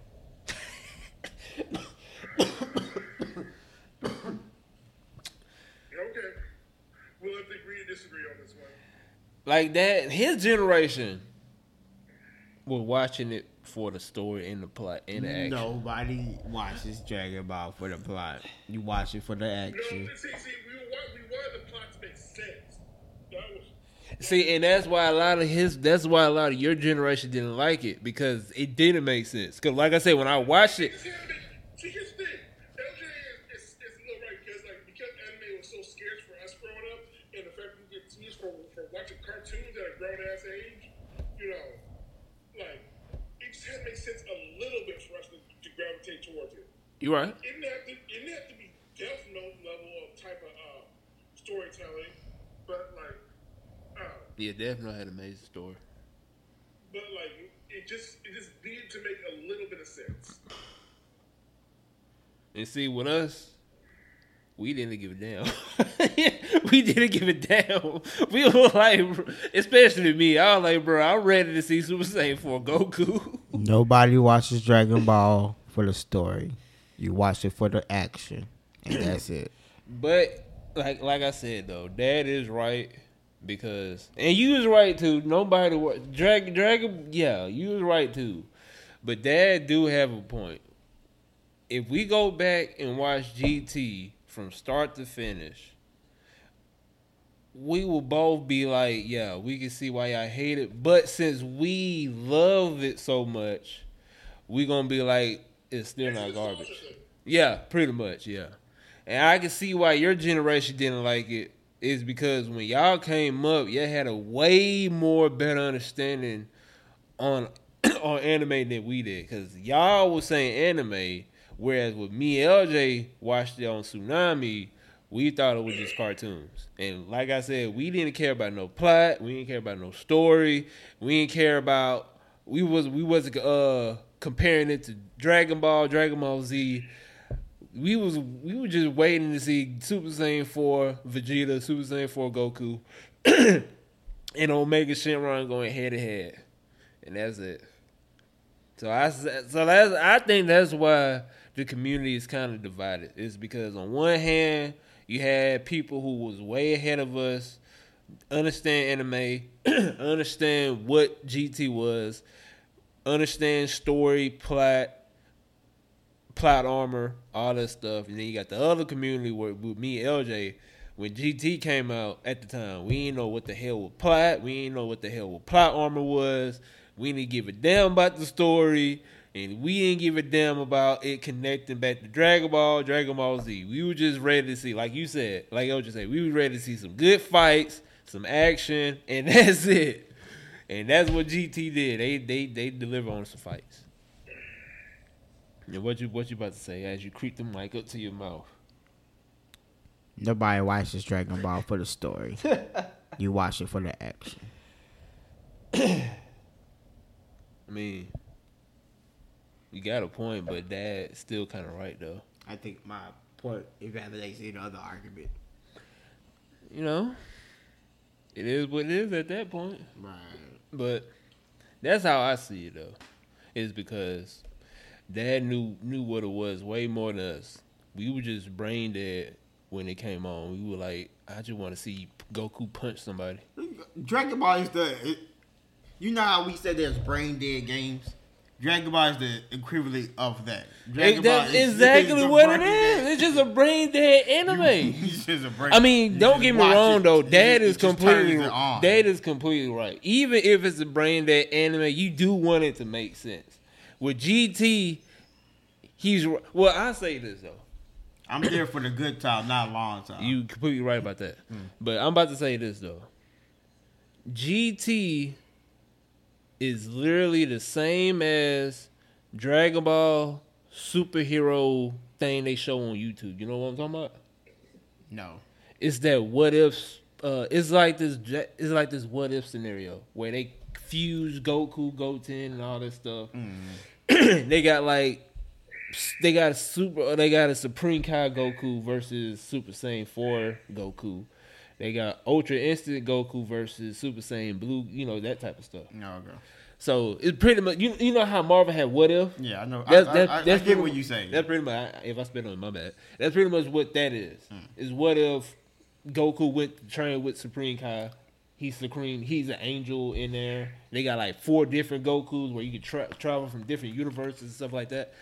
Okay. We'll have to agree to disagree on this one.
Like that, his generation, we're watching it for the story and the plot and the action.
Nobody watches Dragon Ball for the plot. You watch it for the
No,
action.
see, see, we want, we wanted the plot to make sense. That was.
See, and that's why a lot of his, that's why a lot of your generation didn't like it because it didn't make sense. Because, like I said, when I watched it,
See, here's the thing. L J is, is, is a little right because, like, because anime was so scarce for us growing up, and the fact that we get teased for, for watching cartoons at a grown ass age, you know, like, it just had to make sense a little bit for us to, to gravitate towards it.
you're right.
It didn't have to, it didn't have to be Death Note level of type of uh, storytelling, but like, uh,
Yeah, definitely had an amazing story.
but like, it just it just needed to make a little bit of sense.
And see, with us, we didn't give a damn. we didn't give a damn. We were like, especially me, I was like, bro, I'm ready to see Super Saiyan four Goku.
Nobody watches Dragon Ball for the story. You watch it for the action, and that's it.
But like like I said though, Dad is right because, and you was right too. Nobody wa- Dragon Dragon, yeah, you was right too. But Dad do have a point. If we go back and watch G T from start to finish, we will both be like, yeah, we can see why y'all hate it. But since we love it so much, we gonna be like, it's still
It's
not
a
garbage.
nostalgia thing.
Yeah, pretty much, yeah. And I can see why your generation didn't like it is because when y'all came up, y'all had a way more better understanding on on anime than we did. Because y'all was saying anime, whereas with me and L J watched it on Tsunami, we thought it was just cartoons. And like I said, we didn't care about no plot, we didn't care about no story, we didn't care about we was we wasn't uh comparing it to Dragon Ball, Dragon Ball Z. We was we were just waiting to see Super Saiyan four Vegeta, Super Saiyan four Goku, and Omega Shenron going head to head, and that's it. So I so that's I think that's why the community is kind of divided. It's because on one hand you had people who was way ahead of us, understand anime, understand what G T was, understand story, plot. plot armor, all that stuff, and then you got the other community where with me and L J, when G T came out at the time, we didn't know what the hell was plot, we didn't know what the hell was plot armor was, we didn't give a damn about the story, and we didn't give a damn about it connecting back to Dragon Ball, Dragon Ball Z. We were just ready to see, like you said, like L J said, we were ready to see some good fights, some action, and that's it. And that's what G T did. They they they deliver on some fights. Yeah, what you what you about to say as you creep the mic up to your mouth?
Nobody watches Dragon Ball for the story. You watch it for the action.
I mean, you got a point, but Dad's still kind of right though.
I think my point invalidates any other argument.
You know, it is what it is at that point.
Right.
But that's how I see it though. Is because Dad knew knew what it was way more than us. We were just brain dead when it came on. We were like, I just want to see Goku punch somebody.
Dragon Ball is the. It, you know how we said there's brain dead games? Dragon Ball is the equivalent of that. Dragon
It, that's
Ball is-
exactly
is a
what it
brain
is.
dead-
It's just a brain dead anime.
It's just a brain-
I mean,
you
don't
just
get me
watch
wrong
it,
though.
it
Dad
just-
is
it just
completely
turns it on.
Dad is completely right. Even if it's a brain dead anime, you do want it to make sense. With G T, he's well. I say this though.
I'm there for the good time, not long time.
You completely right about that. But I'm about to say this though. G T is literally the same as Dragon Ball superhero thing they show on YouTube. You know what I'm talking about?
No.
It's that what if. Uh, it's like this. It's like this what if scenario where they fuse Goku, Goten, and all that stuff. They got like. They got a super. They got a Supreme Kai Goku versus Super Saiyan four Goku. They got Ultra Instant Goku versus Super Saiyan Blue. You know that type of stuff.
No, okay.
So it's pretty much you. You know how Marvel had what if?
Yeah, I know.
That's,
I,
that's,
I, I,
that's
I get
pretty
what
mu-
you saying.
That's pretty much. If I spit on it, my bad. That's pretty much what that is. Is what if Goku went to train with Supreme Kai He's Supreme. He's an angel in there. They got like four different Gokus where you can tra- travel from different universes and stuff like that.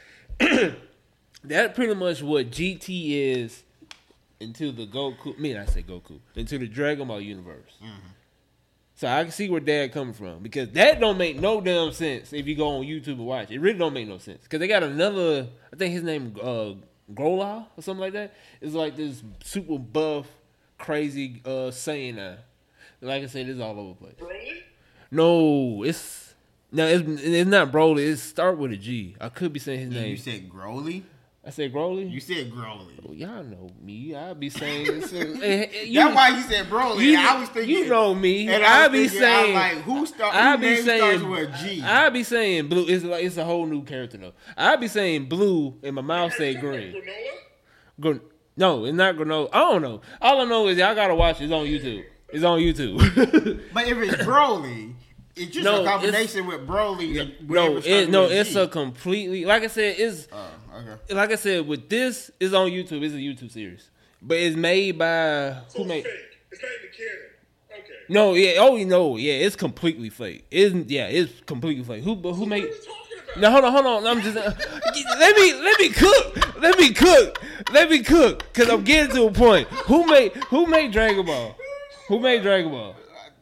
That's pretty much what G T is into the Goku. I mean, I say Goku into the Dragon Ball universe. Mm-hmm. So I can see where Dad coming from because that don't make no damn sense if you go on YouTube and watch it. It really don't make no sense because they got another. I think his name uh, Grola or something like that. It's like this super buff, crazy uh, Saiyan now. Like I said, it's all over the place.
Broly?
No, it's no, it's it's not Broly. It start with a G. I could be saying his
Yeah,
name.
you said Broly?
I said Broly.
You said Broly.
Well, y'all know me. I be saying. you,
That's why you said Broly.
You,
I was thinking.
You know me.
And
I,
I
be
thinking,
saying.
I was like, who start?
I
Who
be
name
saying.
starts with a G?
I be saying blue. It's like it's a whole new character though. I be saying blue, and my mouth say green.
Granola?
Gr- no, it's not granola. I don't know. All I know is y'all gotta watch it. It's on YouTube. It's on YouTube.
But if it's Broly, it's just
No,
a combination with Broly. And
no,
whatever
it,
starts
no,
with a
it's
G.
a completely. Like I said, it's.
Oh, okay.
Like I said, with this, it's on YouTube. It's a YouTube series, but it's made by
So
who
it's
made?
fake. It's not even canon. Okay.
No, yeah, oh, you know, yeah, it's completely fake. Isn't yeah, it's completely fake. Who, but who
What
made?
are you talking about?
No, hold on, hold on. I'm just uh, let me let me cook. Let me cook. Let me cook. Cause I'm getting to a point. Who made who made Dragon Ball? Who made Dragon Ball?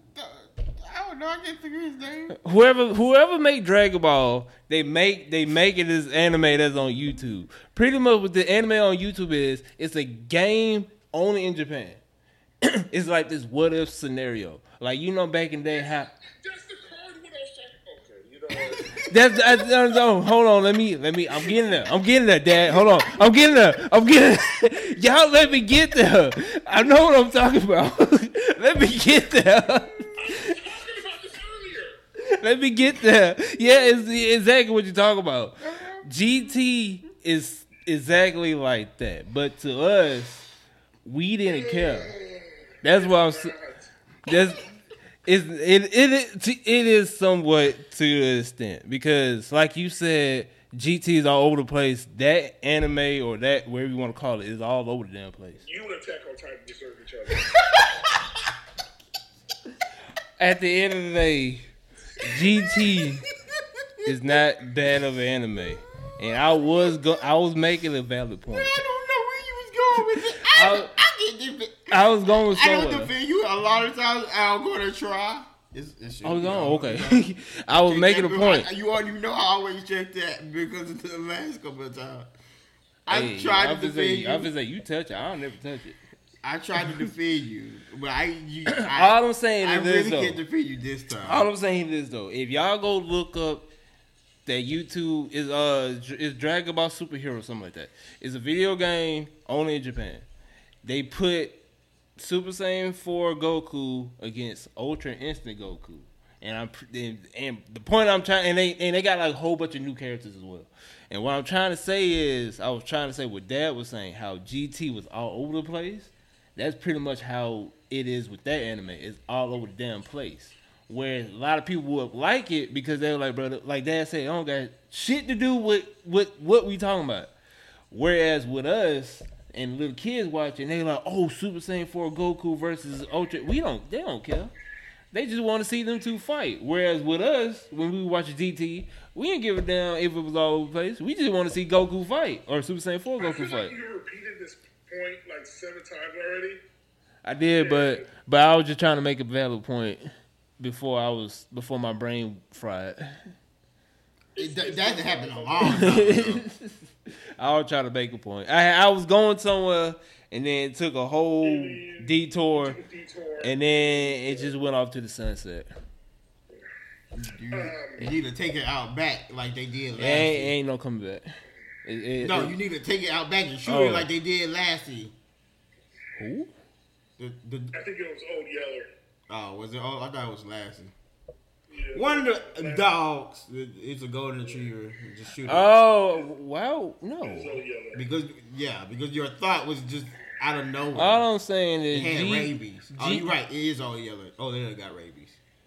I don't know. I can't figure his name.
Whoever whoever made Dragon Ball, they make they make it as anime that's on YouTube. Pretty much what the anime on YouTube is, it's a game only in Japan. It's like this what if scenario. Like you know back in the day how
That's the card when I was talking. Okay, you know what?
that's, that's, that's oh, hold on, let me let me I'm getting there. I'm getting there, Dad. Hold on. I'm getting there. I'm getting there. Y'all let me get there. I know what I'm talking about. Let me get there.
I was talking about this earlier.
Let me get there. Yeah, it's exactly what you're talking about. G T is exactly like that. But to us, we didn't care. That's why I'm s- that's it's, it, it, it is somewhat to the extent. Because like you said, G T is all over the place. That anime or that, whatever you want to call it, is all over the damn place.
You and Attack on Titan deserve each other.
At the end of the day, G T is not that of an anime, and I was go- I was making a valid point.
I don't know where you was going with it. I,
I-
I, get different.
I was going with
I don't
somewhere.
defend you. A lot of times I'm going to try. It's, it's
I was
you
going
know,
okay.
you know.
I was
Check
making a
that
point.
before- You don't even know I always check that because of the last couple of times. I
Hey,
tried
I
to
was say,
defend
I
you.
was say you touch it. I don't never touch it.
I tried to defend you, but I, you, I
All I'm saying
I
is this
really
though.
can't defend you this time.
All I'm saying is though, if y'all go look up that YouTube is uh is Dragon Ball Superhero something like that. It's a video game only in Japan. They put Super Saiyan four Goku against Ultra Instant Goku, and I'm and, and the point I'm trying and they and they got like a whole bunch of new characters as well. And what I'm trying to say is, I was trying to say what Dad was saying, how G T was all over the place. That's pretty much how it is with that anime. It's all over the damn place. Where a lot of people would like it because they were like, brother, like Dad said, I don't got shit to do with, with what we talking about. Whereas with us and little kids watching, they like, oh, Super Saiyan four Goku versus Ultra. We don't, they don't care. They just want to see them two fight. Whereas with us, when we watch G T, we didn't give a damn if it was all over the place. We just want to see Goku fight or Super Saiyan four
I
Goku
feel
fight.
like you repeated this point like seven times already.
I did, but but I was just trying to make a valid point before I was before my brain fried.
It, that that happened a long time ago.
I was trying to make a point. I I was going somewhere and then took a whole detour,
Detour.
and then it just went off to the sunset.
You, you need to take it out back like they did last
It ain't,
year.
ain't no coming back. It, it,
No,
it-
you need to take it out back and shoot
Oh.
it like they did last year.
Who?
The, the,
I think it was Old Yeller.
oh, was it? Oh, I thought it was last year.
Yeah.
One of the dogs, it- it's a golden retriever. Just shoot it.
Oh wow,
It was
no.
Old Yeller.
Because yeah, because your thought was just out of nowhere.
All I'm saying
it
is
had
G-
rabies. Oh,
G-
you're right. It is all yellow. Oh, they done got rabies.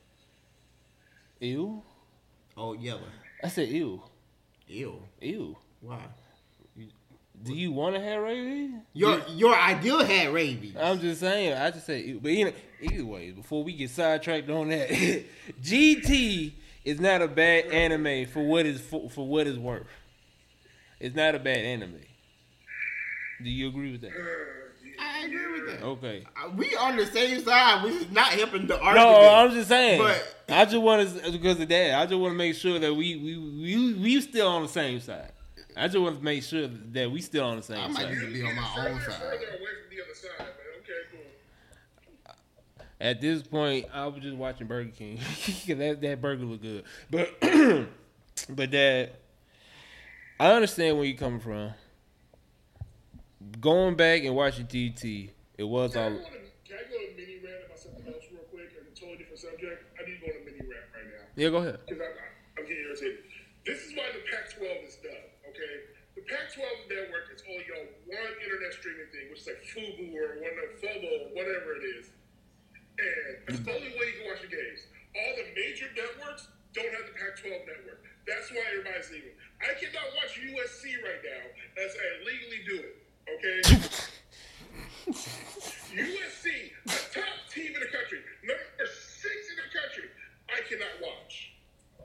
Ew.
Oh, yellow.
I said ew.
Ew.
Ew.
Why?
Do you want to have rabies?
Your your ideal had rabies.
I'm just saying. I just say, but either, either way, before we get sidetracked on that, G T is not a bad anime for what is for, for what it's worth. It's not a bad anime. Do you agree with that?
I agree with that.
Okay.
Uh, We on the same side, which is not helping the
No,
argument.
I'm just saying.
But-
I just want to because of that. I just want to make sure that we we we we still on the same side. I just want to make sure that we still on the same
I might
side.
need to be on my
Further
own
and
side.
Further away from the other side, man. Okay, cool.
At this point, I was just watching Burger King because that that burger looked good. But but that I understand where you're coming from. Going back and watching T T, it was
Can I
all.
go on a, can I go on a mini rant about something else real quick? A totally different subject. I need to go on a mini rant right now.
Yeah, go ahead.
Because I'm, I'm getting irritated. This is why the Pac twelve is done, okay? The Pac twelve network is only on one internet streaming thing, which is like Fubo or one of Fobo or whatever it is. And that's the only way you can watch the games. All the major networks don't have the Pac twelve network. That's why everybody's leaving. I cannot watch U S C right now as I illegally do it, okay? U S C, the top team in the country, number six in the country, I cannot watch.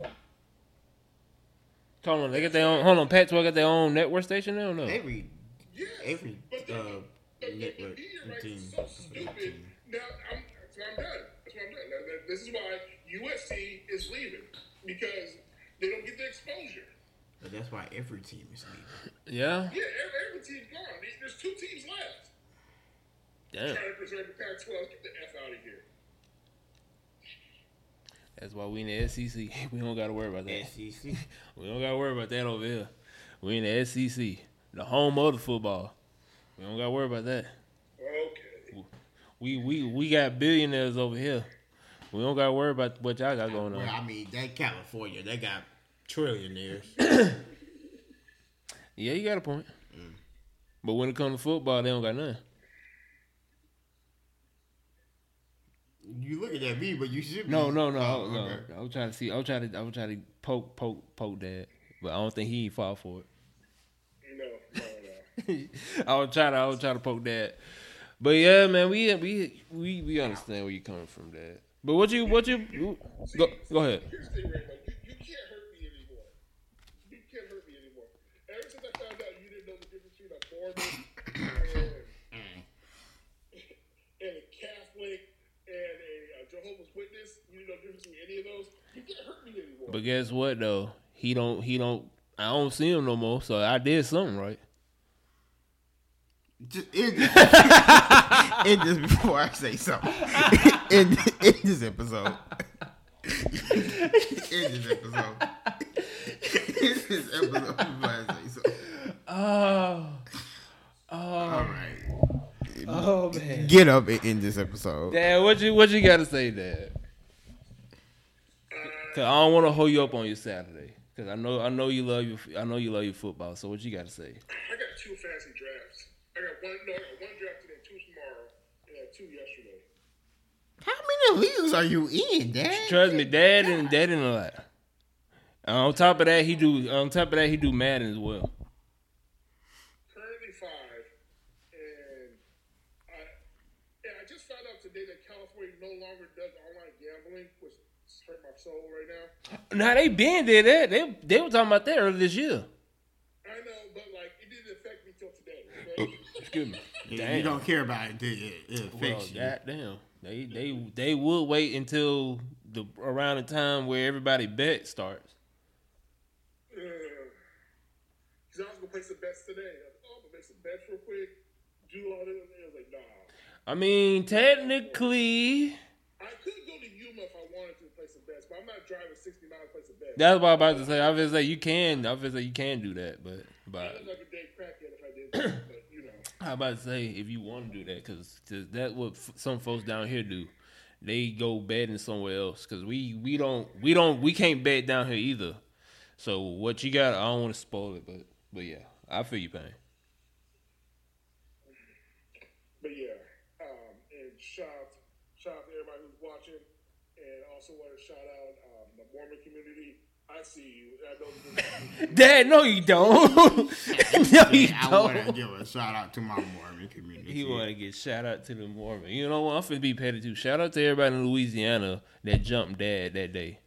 Hold on, they got their own. Hold on, Pac twelve got their own network station now. Or no,
Every
Yes,
every
but the,
uh,
the, the,
network
the media rights
team.
is so stupid. Now, I'm, that's why I'm done. That's why I'm done. Now, that- This is why U S C is leaving because they don't get the exposure.
But that's why every team is leaving.
yeah,
Yeah, every, every team's gone. There's two teams left.
damn.
Trying to preserve the Pac twelve. Get the F out of here.
That's why we in the S E C. We don't got to worry about that.
S E C.
We don't got to worry about that over here. We in the S E C, the home of the football. We don't got to worry about that.
Okay.
We we we got billionaires over here. We don't got to worry about what y'all got going
Well,
on.
I mean, that California, they got trillionaires.
Yeah, you got a point. But when it comes to football, they don't got nothing.
You looking at me, but you should be.
No, no, no,
Oh,
no.
okay.
I was trying to see. I was trying to. I was trying to poke, poke, poke that, but I don't think he fall for it.
No, no, no.
I was trying to. I was trying to poke that, but yeah, man, we we we we understand where you're coming from, Dad. But what you what you go go ahead.
Here's the thing, Rainbow. You, you can't hurt me anymore. You can't hurt me anymore. Ever since I found out you didn't know the difference between a Mormon and, and a Catholic and a, a Jehovah's Witness, you didn't know the difference between any of those, you can't hurt me anymore.
But guess what though? He don't. He don't. I don't see him no more. So I did something right.
Just end, end this before I say something. end, end this episode. end this episode. end this episode before I say something.
Oh. Oh.
All right.
Oh man.
Get up and end this episode.
Dad, what you what you got to say, Dad? Cause I don't want to hold you up on your Saturday. Cause I know I know you love your I know you love your football. So what you got to say?
I got two fancy drafts. I got one, no, I got one draft today, two tomorrow, and I had two yesterday.
How many leagues are you in, Dad?
Trust me, Dad and Dad in a lot. And on top of that, he do on top of that he do Madden as well.
Currently five, and I, and I just found out today that California no longer does online gambling, which hurt my soul right now.
Now they been did that. They they were talking about that earlier this year.
I know, but like it didn't affect me till today. Okay?
Excuse me.
Yeah, you don't care about it until it, it
Well,
affects you.
goddamn. They they they would wait until the around the time where everybody bet starts.
Because I was gonna play some bets today. I was like, oh, I'm gonna make some bets real quick. Do all this. And I was like, nah.
I mean, technically,
I could go to Yuma if I wanted to play some bets, but I'm not driving sixty miles to play some bets.
that's what I'm about to say. I was like, you can. I was like, you can do that, but
I
but
look like a dead crackhead if I did that, but you know.
I about to say if you want to do that, because that's what f- some folks down here do. They go betting somewhere else because we we don't we don't we can't bet down here either. So what you got? I don't want to spoil it, but but yeah, I feel you pain.
But yeah, um, and shout shout out to everybody who's watching, and also want to shout out um, the Mormon community. I see you. I know.
Dad, no, you don't. no, you
I want to
don't.
give a shout out to my Mormon community.
He want to get shout out to the Mormon. You know what? I'm finna be petty too. Shout out to everybody in Louisiana that jumped Dad that day.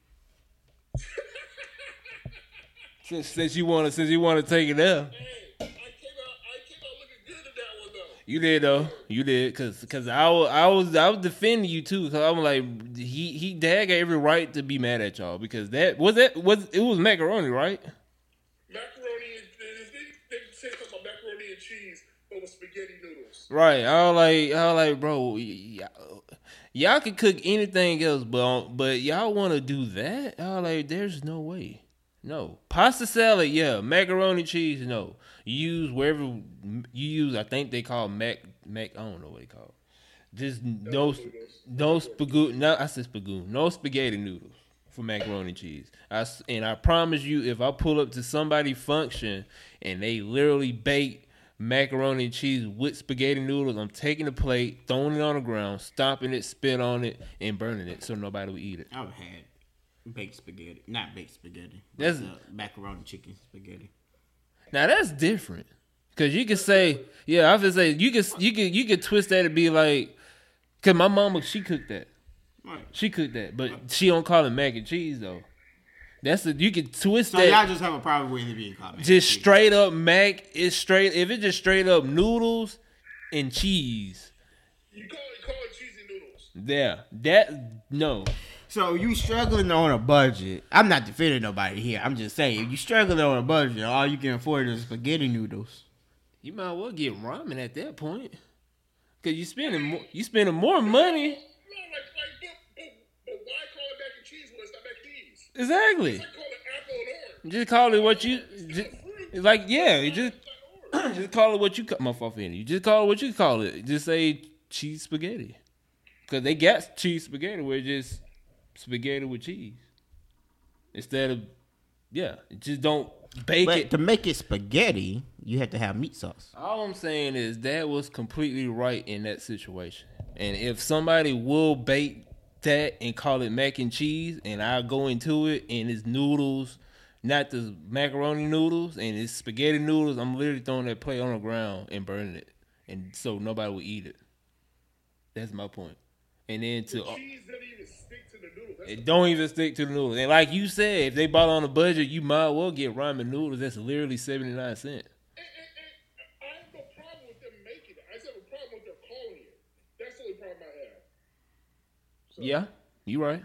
since, since you want to, since you want to take it up.
Hey, I came out. I came out looking good in that one though.
You did though. You did, cause, cause I was, I was, I was defending you too. Cause I'm like, he, he, Dad got every right to be mad at y'all because that was that was it was macaroni, right?
Macaroni and they, they said something about macaroni and cheese, but with spaghetti noodles.
Right. I was like, I was like, bro, y'all, y'all can cook anything else, but but y'all want to do that? I was like, there's no way. No. Pasta salad, yeah. Macaroni cheese, no. You use wherever you use. I think they call mac mac. I don't know what they call. Just no no spaghetti. No, I said spaghetti. No spaghetti noodles for macaroni and cheese. I s- and I promise you, if I pull up to somebody function and they literally bake macaroni and cheese with spaghetti noodles, I'm taking the plate, throwing it on the ground, stomping it, spit on it, and burning it so nobody will eat it.
I've had baked spaghetti, not baked spaghetti.
That's-
That's uh, macaroni chicken spaghetti.
Now that's different, cause you could say, yeah, I was say you could you could you could twist that and be like, cause my mama she cooked that,
Right.
she cooked that, but she don't call it mac and cheese though. That's a, you could twist
So
that.
y'all just have a problem with it being called mac and
Just
cheese.
straight up mac is straight. If it's just straight up noodles and cheese,
You call it, call it cheesy noodles.
there, that no.
So you struggling on a budget. I'm not defending nobody here. I'm just saying, if you struggling on a budget, all you can afford is spaghetti noodles.
You might as well get ramen at that point, cause you spending more. You spending more money.
No, like, like, but, but, but why call it mac and cheese when it's not mac and cheese?
Exactly.
It's like call it apple and orange.
Just call it what you. Just, it's like yeah, you just
It's like orange.
just call it what you. ca- My fault for You just call it what you call it. Just say cheese spaghetti, cause they got cheese spaghetti where it's just spaghetti with cheese instead of yeah. Just don't bake
But
it.
to make it spaghetti, you have to have meat sauce.
All I'm saying is Dad was completely right in that situation. And if somebody will bake that and call it mac and cheese, and I go into it and it's noodles, not the macaroni noodles, and it's spaghetti noodles, I'm literally throwing that plate on the ground and burning it, and so nobody will eat it. That's my point. And then to
The cheese doesn't even stick to the noodles. That's
it don't even stick to the noodles. And like you said, if they bought on a budget, you might well get ramen noodles. That's literally seventy-nine cents.
And, and, and I have no problem with them making it. I just have a problem with them calling it. That's the only problem I have. So,
Yeah, you right.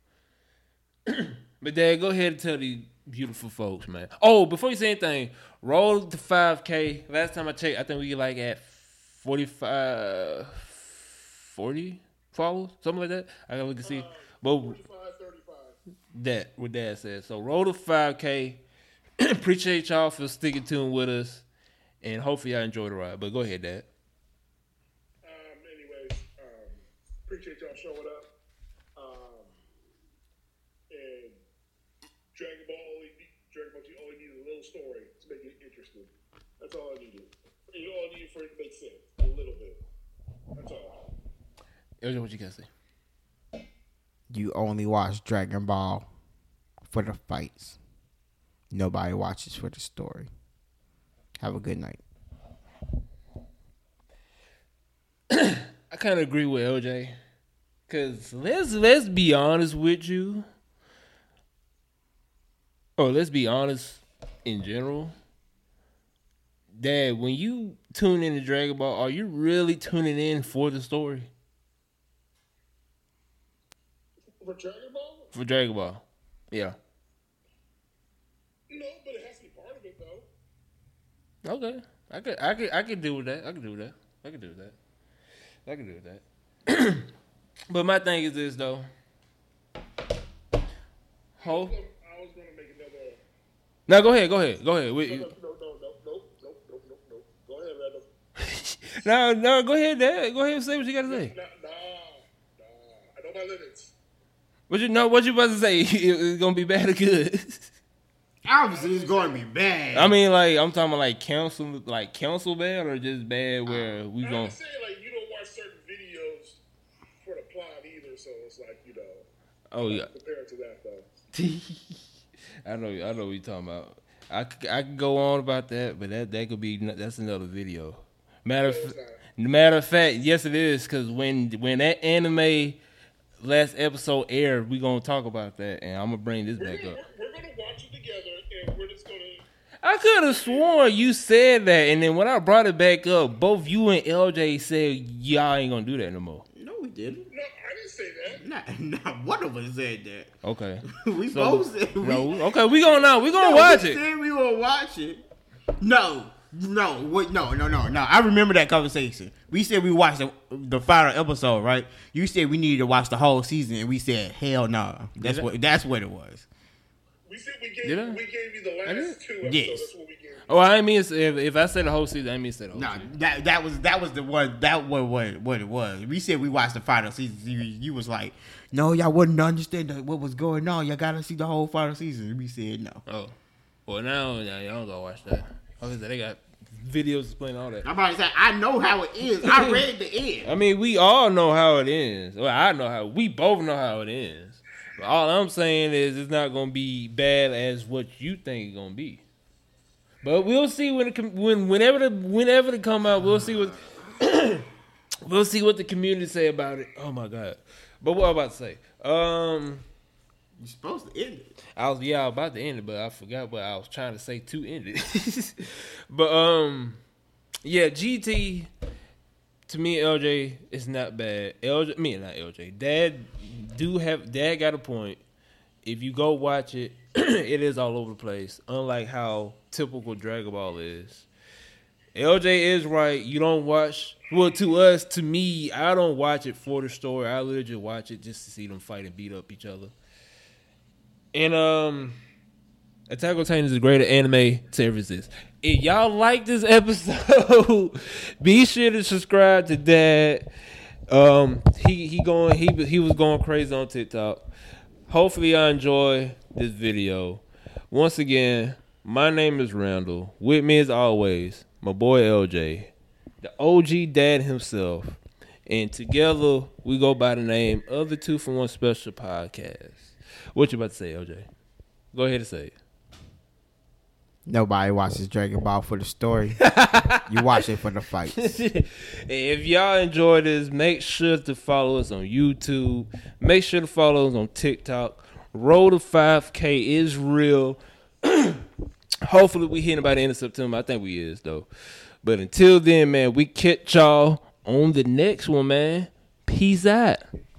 But Dad, go ahead and tell these beautiful folks, man. Oh, before you say anything, roll to five K. Last time I checked, I think we like at forty-five, forty followers, something like that. I gotta look and see. But
forty-five, thirty-five.
that what Dad said. So roll to five K. Appreciate y'all for sticking tuned with us, and hopefully y'all enjoy the ride. But go ahead, Dad.
Um, anyways, um, appreciate y'all showing up. Um, and Dragon Ball only need, Dragon Ball G only needed a little story to make it interesting. That's all I needed. You all I needed for it to make sense a little bit. That's all.
Elgin, what you gotta say?
You only watch Dragon Ball for the fights. Nobody watches for the story. Have a good night.
I kind of agree with L J, cause let's let's be honest with you, or let's be honest in general. Dad, when you tune in to Dragon Ball, are you really tuning in for the story?
For Dragon Ball?
For Dragon Ball, yeah.
No, but it has to be part of it though.
Okay, I could I could I could do with that. I could do with that. I could do with that. I can do with that. But my thing is this though. Ho.
I was gonna make another.
Now go ahead, go ahead, go ahead.
No,
We-
no, no, no, no, no, no, no, no, no. Go ahead, Randall.
No, no, go ahead, Dad. Go ahead and say what you got to say.
Nah, nah, nah. I know my limits.
What you know? What you about to say? It's gonna be bad or good?
Obviously, it's going to be bad.
I mean, like I'm talking about like council, like council bad, or just bad where we
I'm
going.
just saying, like, you don't watch certain videos for the plot either, so it's like, you know,
Oh yeah.
compared to that, though.
I know, I know what you're talking about. I, c- I could go on about that, but that that could be that's another video. Matter of f- matter of fact, yes it is, because when when that anime last episode aired, we gonna talk about that, and I'm gonna bring this
We're
back
gonna,
up.
we're, we're gonna watch it together, and we're just gonna.
I could have sworn you said that, and then when I brought it back up, both you and L J said y'all ain't gonna do that no more.
No, we didn't.
No, I didn't say that.
Not, not one of us said that.
Okay.
we
So,
both said we,
no, okay, we gonna know. We gonna
no,
watch
we
it.
said we gonna watch it. No, no, wait, no, no, no, no. I remember that conversation. We said we watched the, the final episode, right? You said we needed to watch the whole season, and we said hell no. Nah. That's
Did I?
what. That's what it was.
We said we gave
Did I?
we gave you the
I did?
last two episodes.
Yes.
That's what we gave you.
Oh, I didn't mean if, if I said the whole season, I didn't mean to say the whole
No,
season.
that that was that was the one. That was what what it was. We said we watched the final season. You, you was like, no, y'all wouldn't understand what was going on. Y'all gotta see the whole final season. And we said no.
Oh, well now yeah, y'all go watch that. Okay, so they got videos explaining all that.
I'm about to say I know how it is. I read the end.
I mean, we all know how it ends. Well, I know how. We both know how it ends. But all I'm saying is, it's not gonna be bad as what you think it's gonna be. But we'll see when it com- when whenever the whenever it come out, we'll see what we'll see what the community say about it. Oh my god! But what I was about to say? Um,
You're supposed to end it.
I was yeah, I was about to end it, but I forgot what I was trying to say to end it. But um, yeah, G T to me, L J is not bad. L J, me not L J. Dad do have Dad got a point. If you go watch it, it is all over the place. Unlike how typical Dragon Ball is. L J is right. You don't watch. Well, to us, to me, I don't watch it for the story. I literally just watch it just to see them fight and beat up each other. And um, Attack on Titan is a greater anime to ever exist. If y'all like this episode, be sure to subscribe to Dad. Um, he he going he he was going crazy on TikTok. Hopefully, I enjoy this video. Once again, my name is Randall. With me, as always, my boy L J, the O G Dad himself, and together we go by the name of the Two for One Special Podcast. What you about to say, L J? Go ahead and say it.
Nobody watches Dragon Ball for the story. You watch it for the fights.
If y'all enjoy this, make sure to follow us on YouTube. Make sure to follow us on TikTok. Road to five K is real. Hopefully we hitting by the end of September. I think we is, though. But until then, man, we catch y'all on the next one, man. Peace out.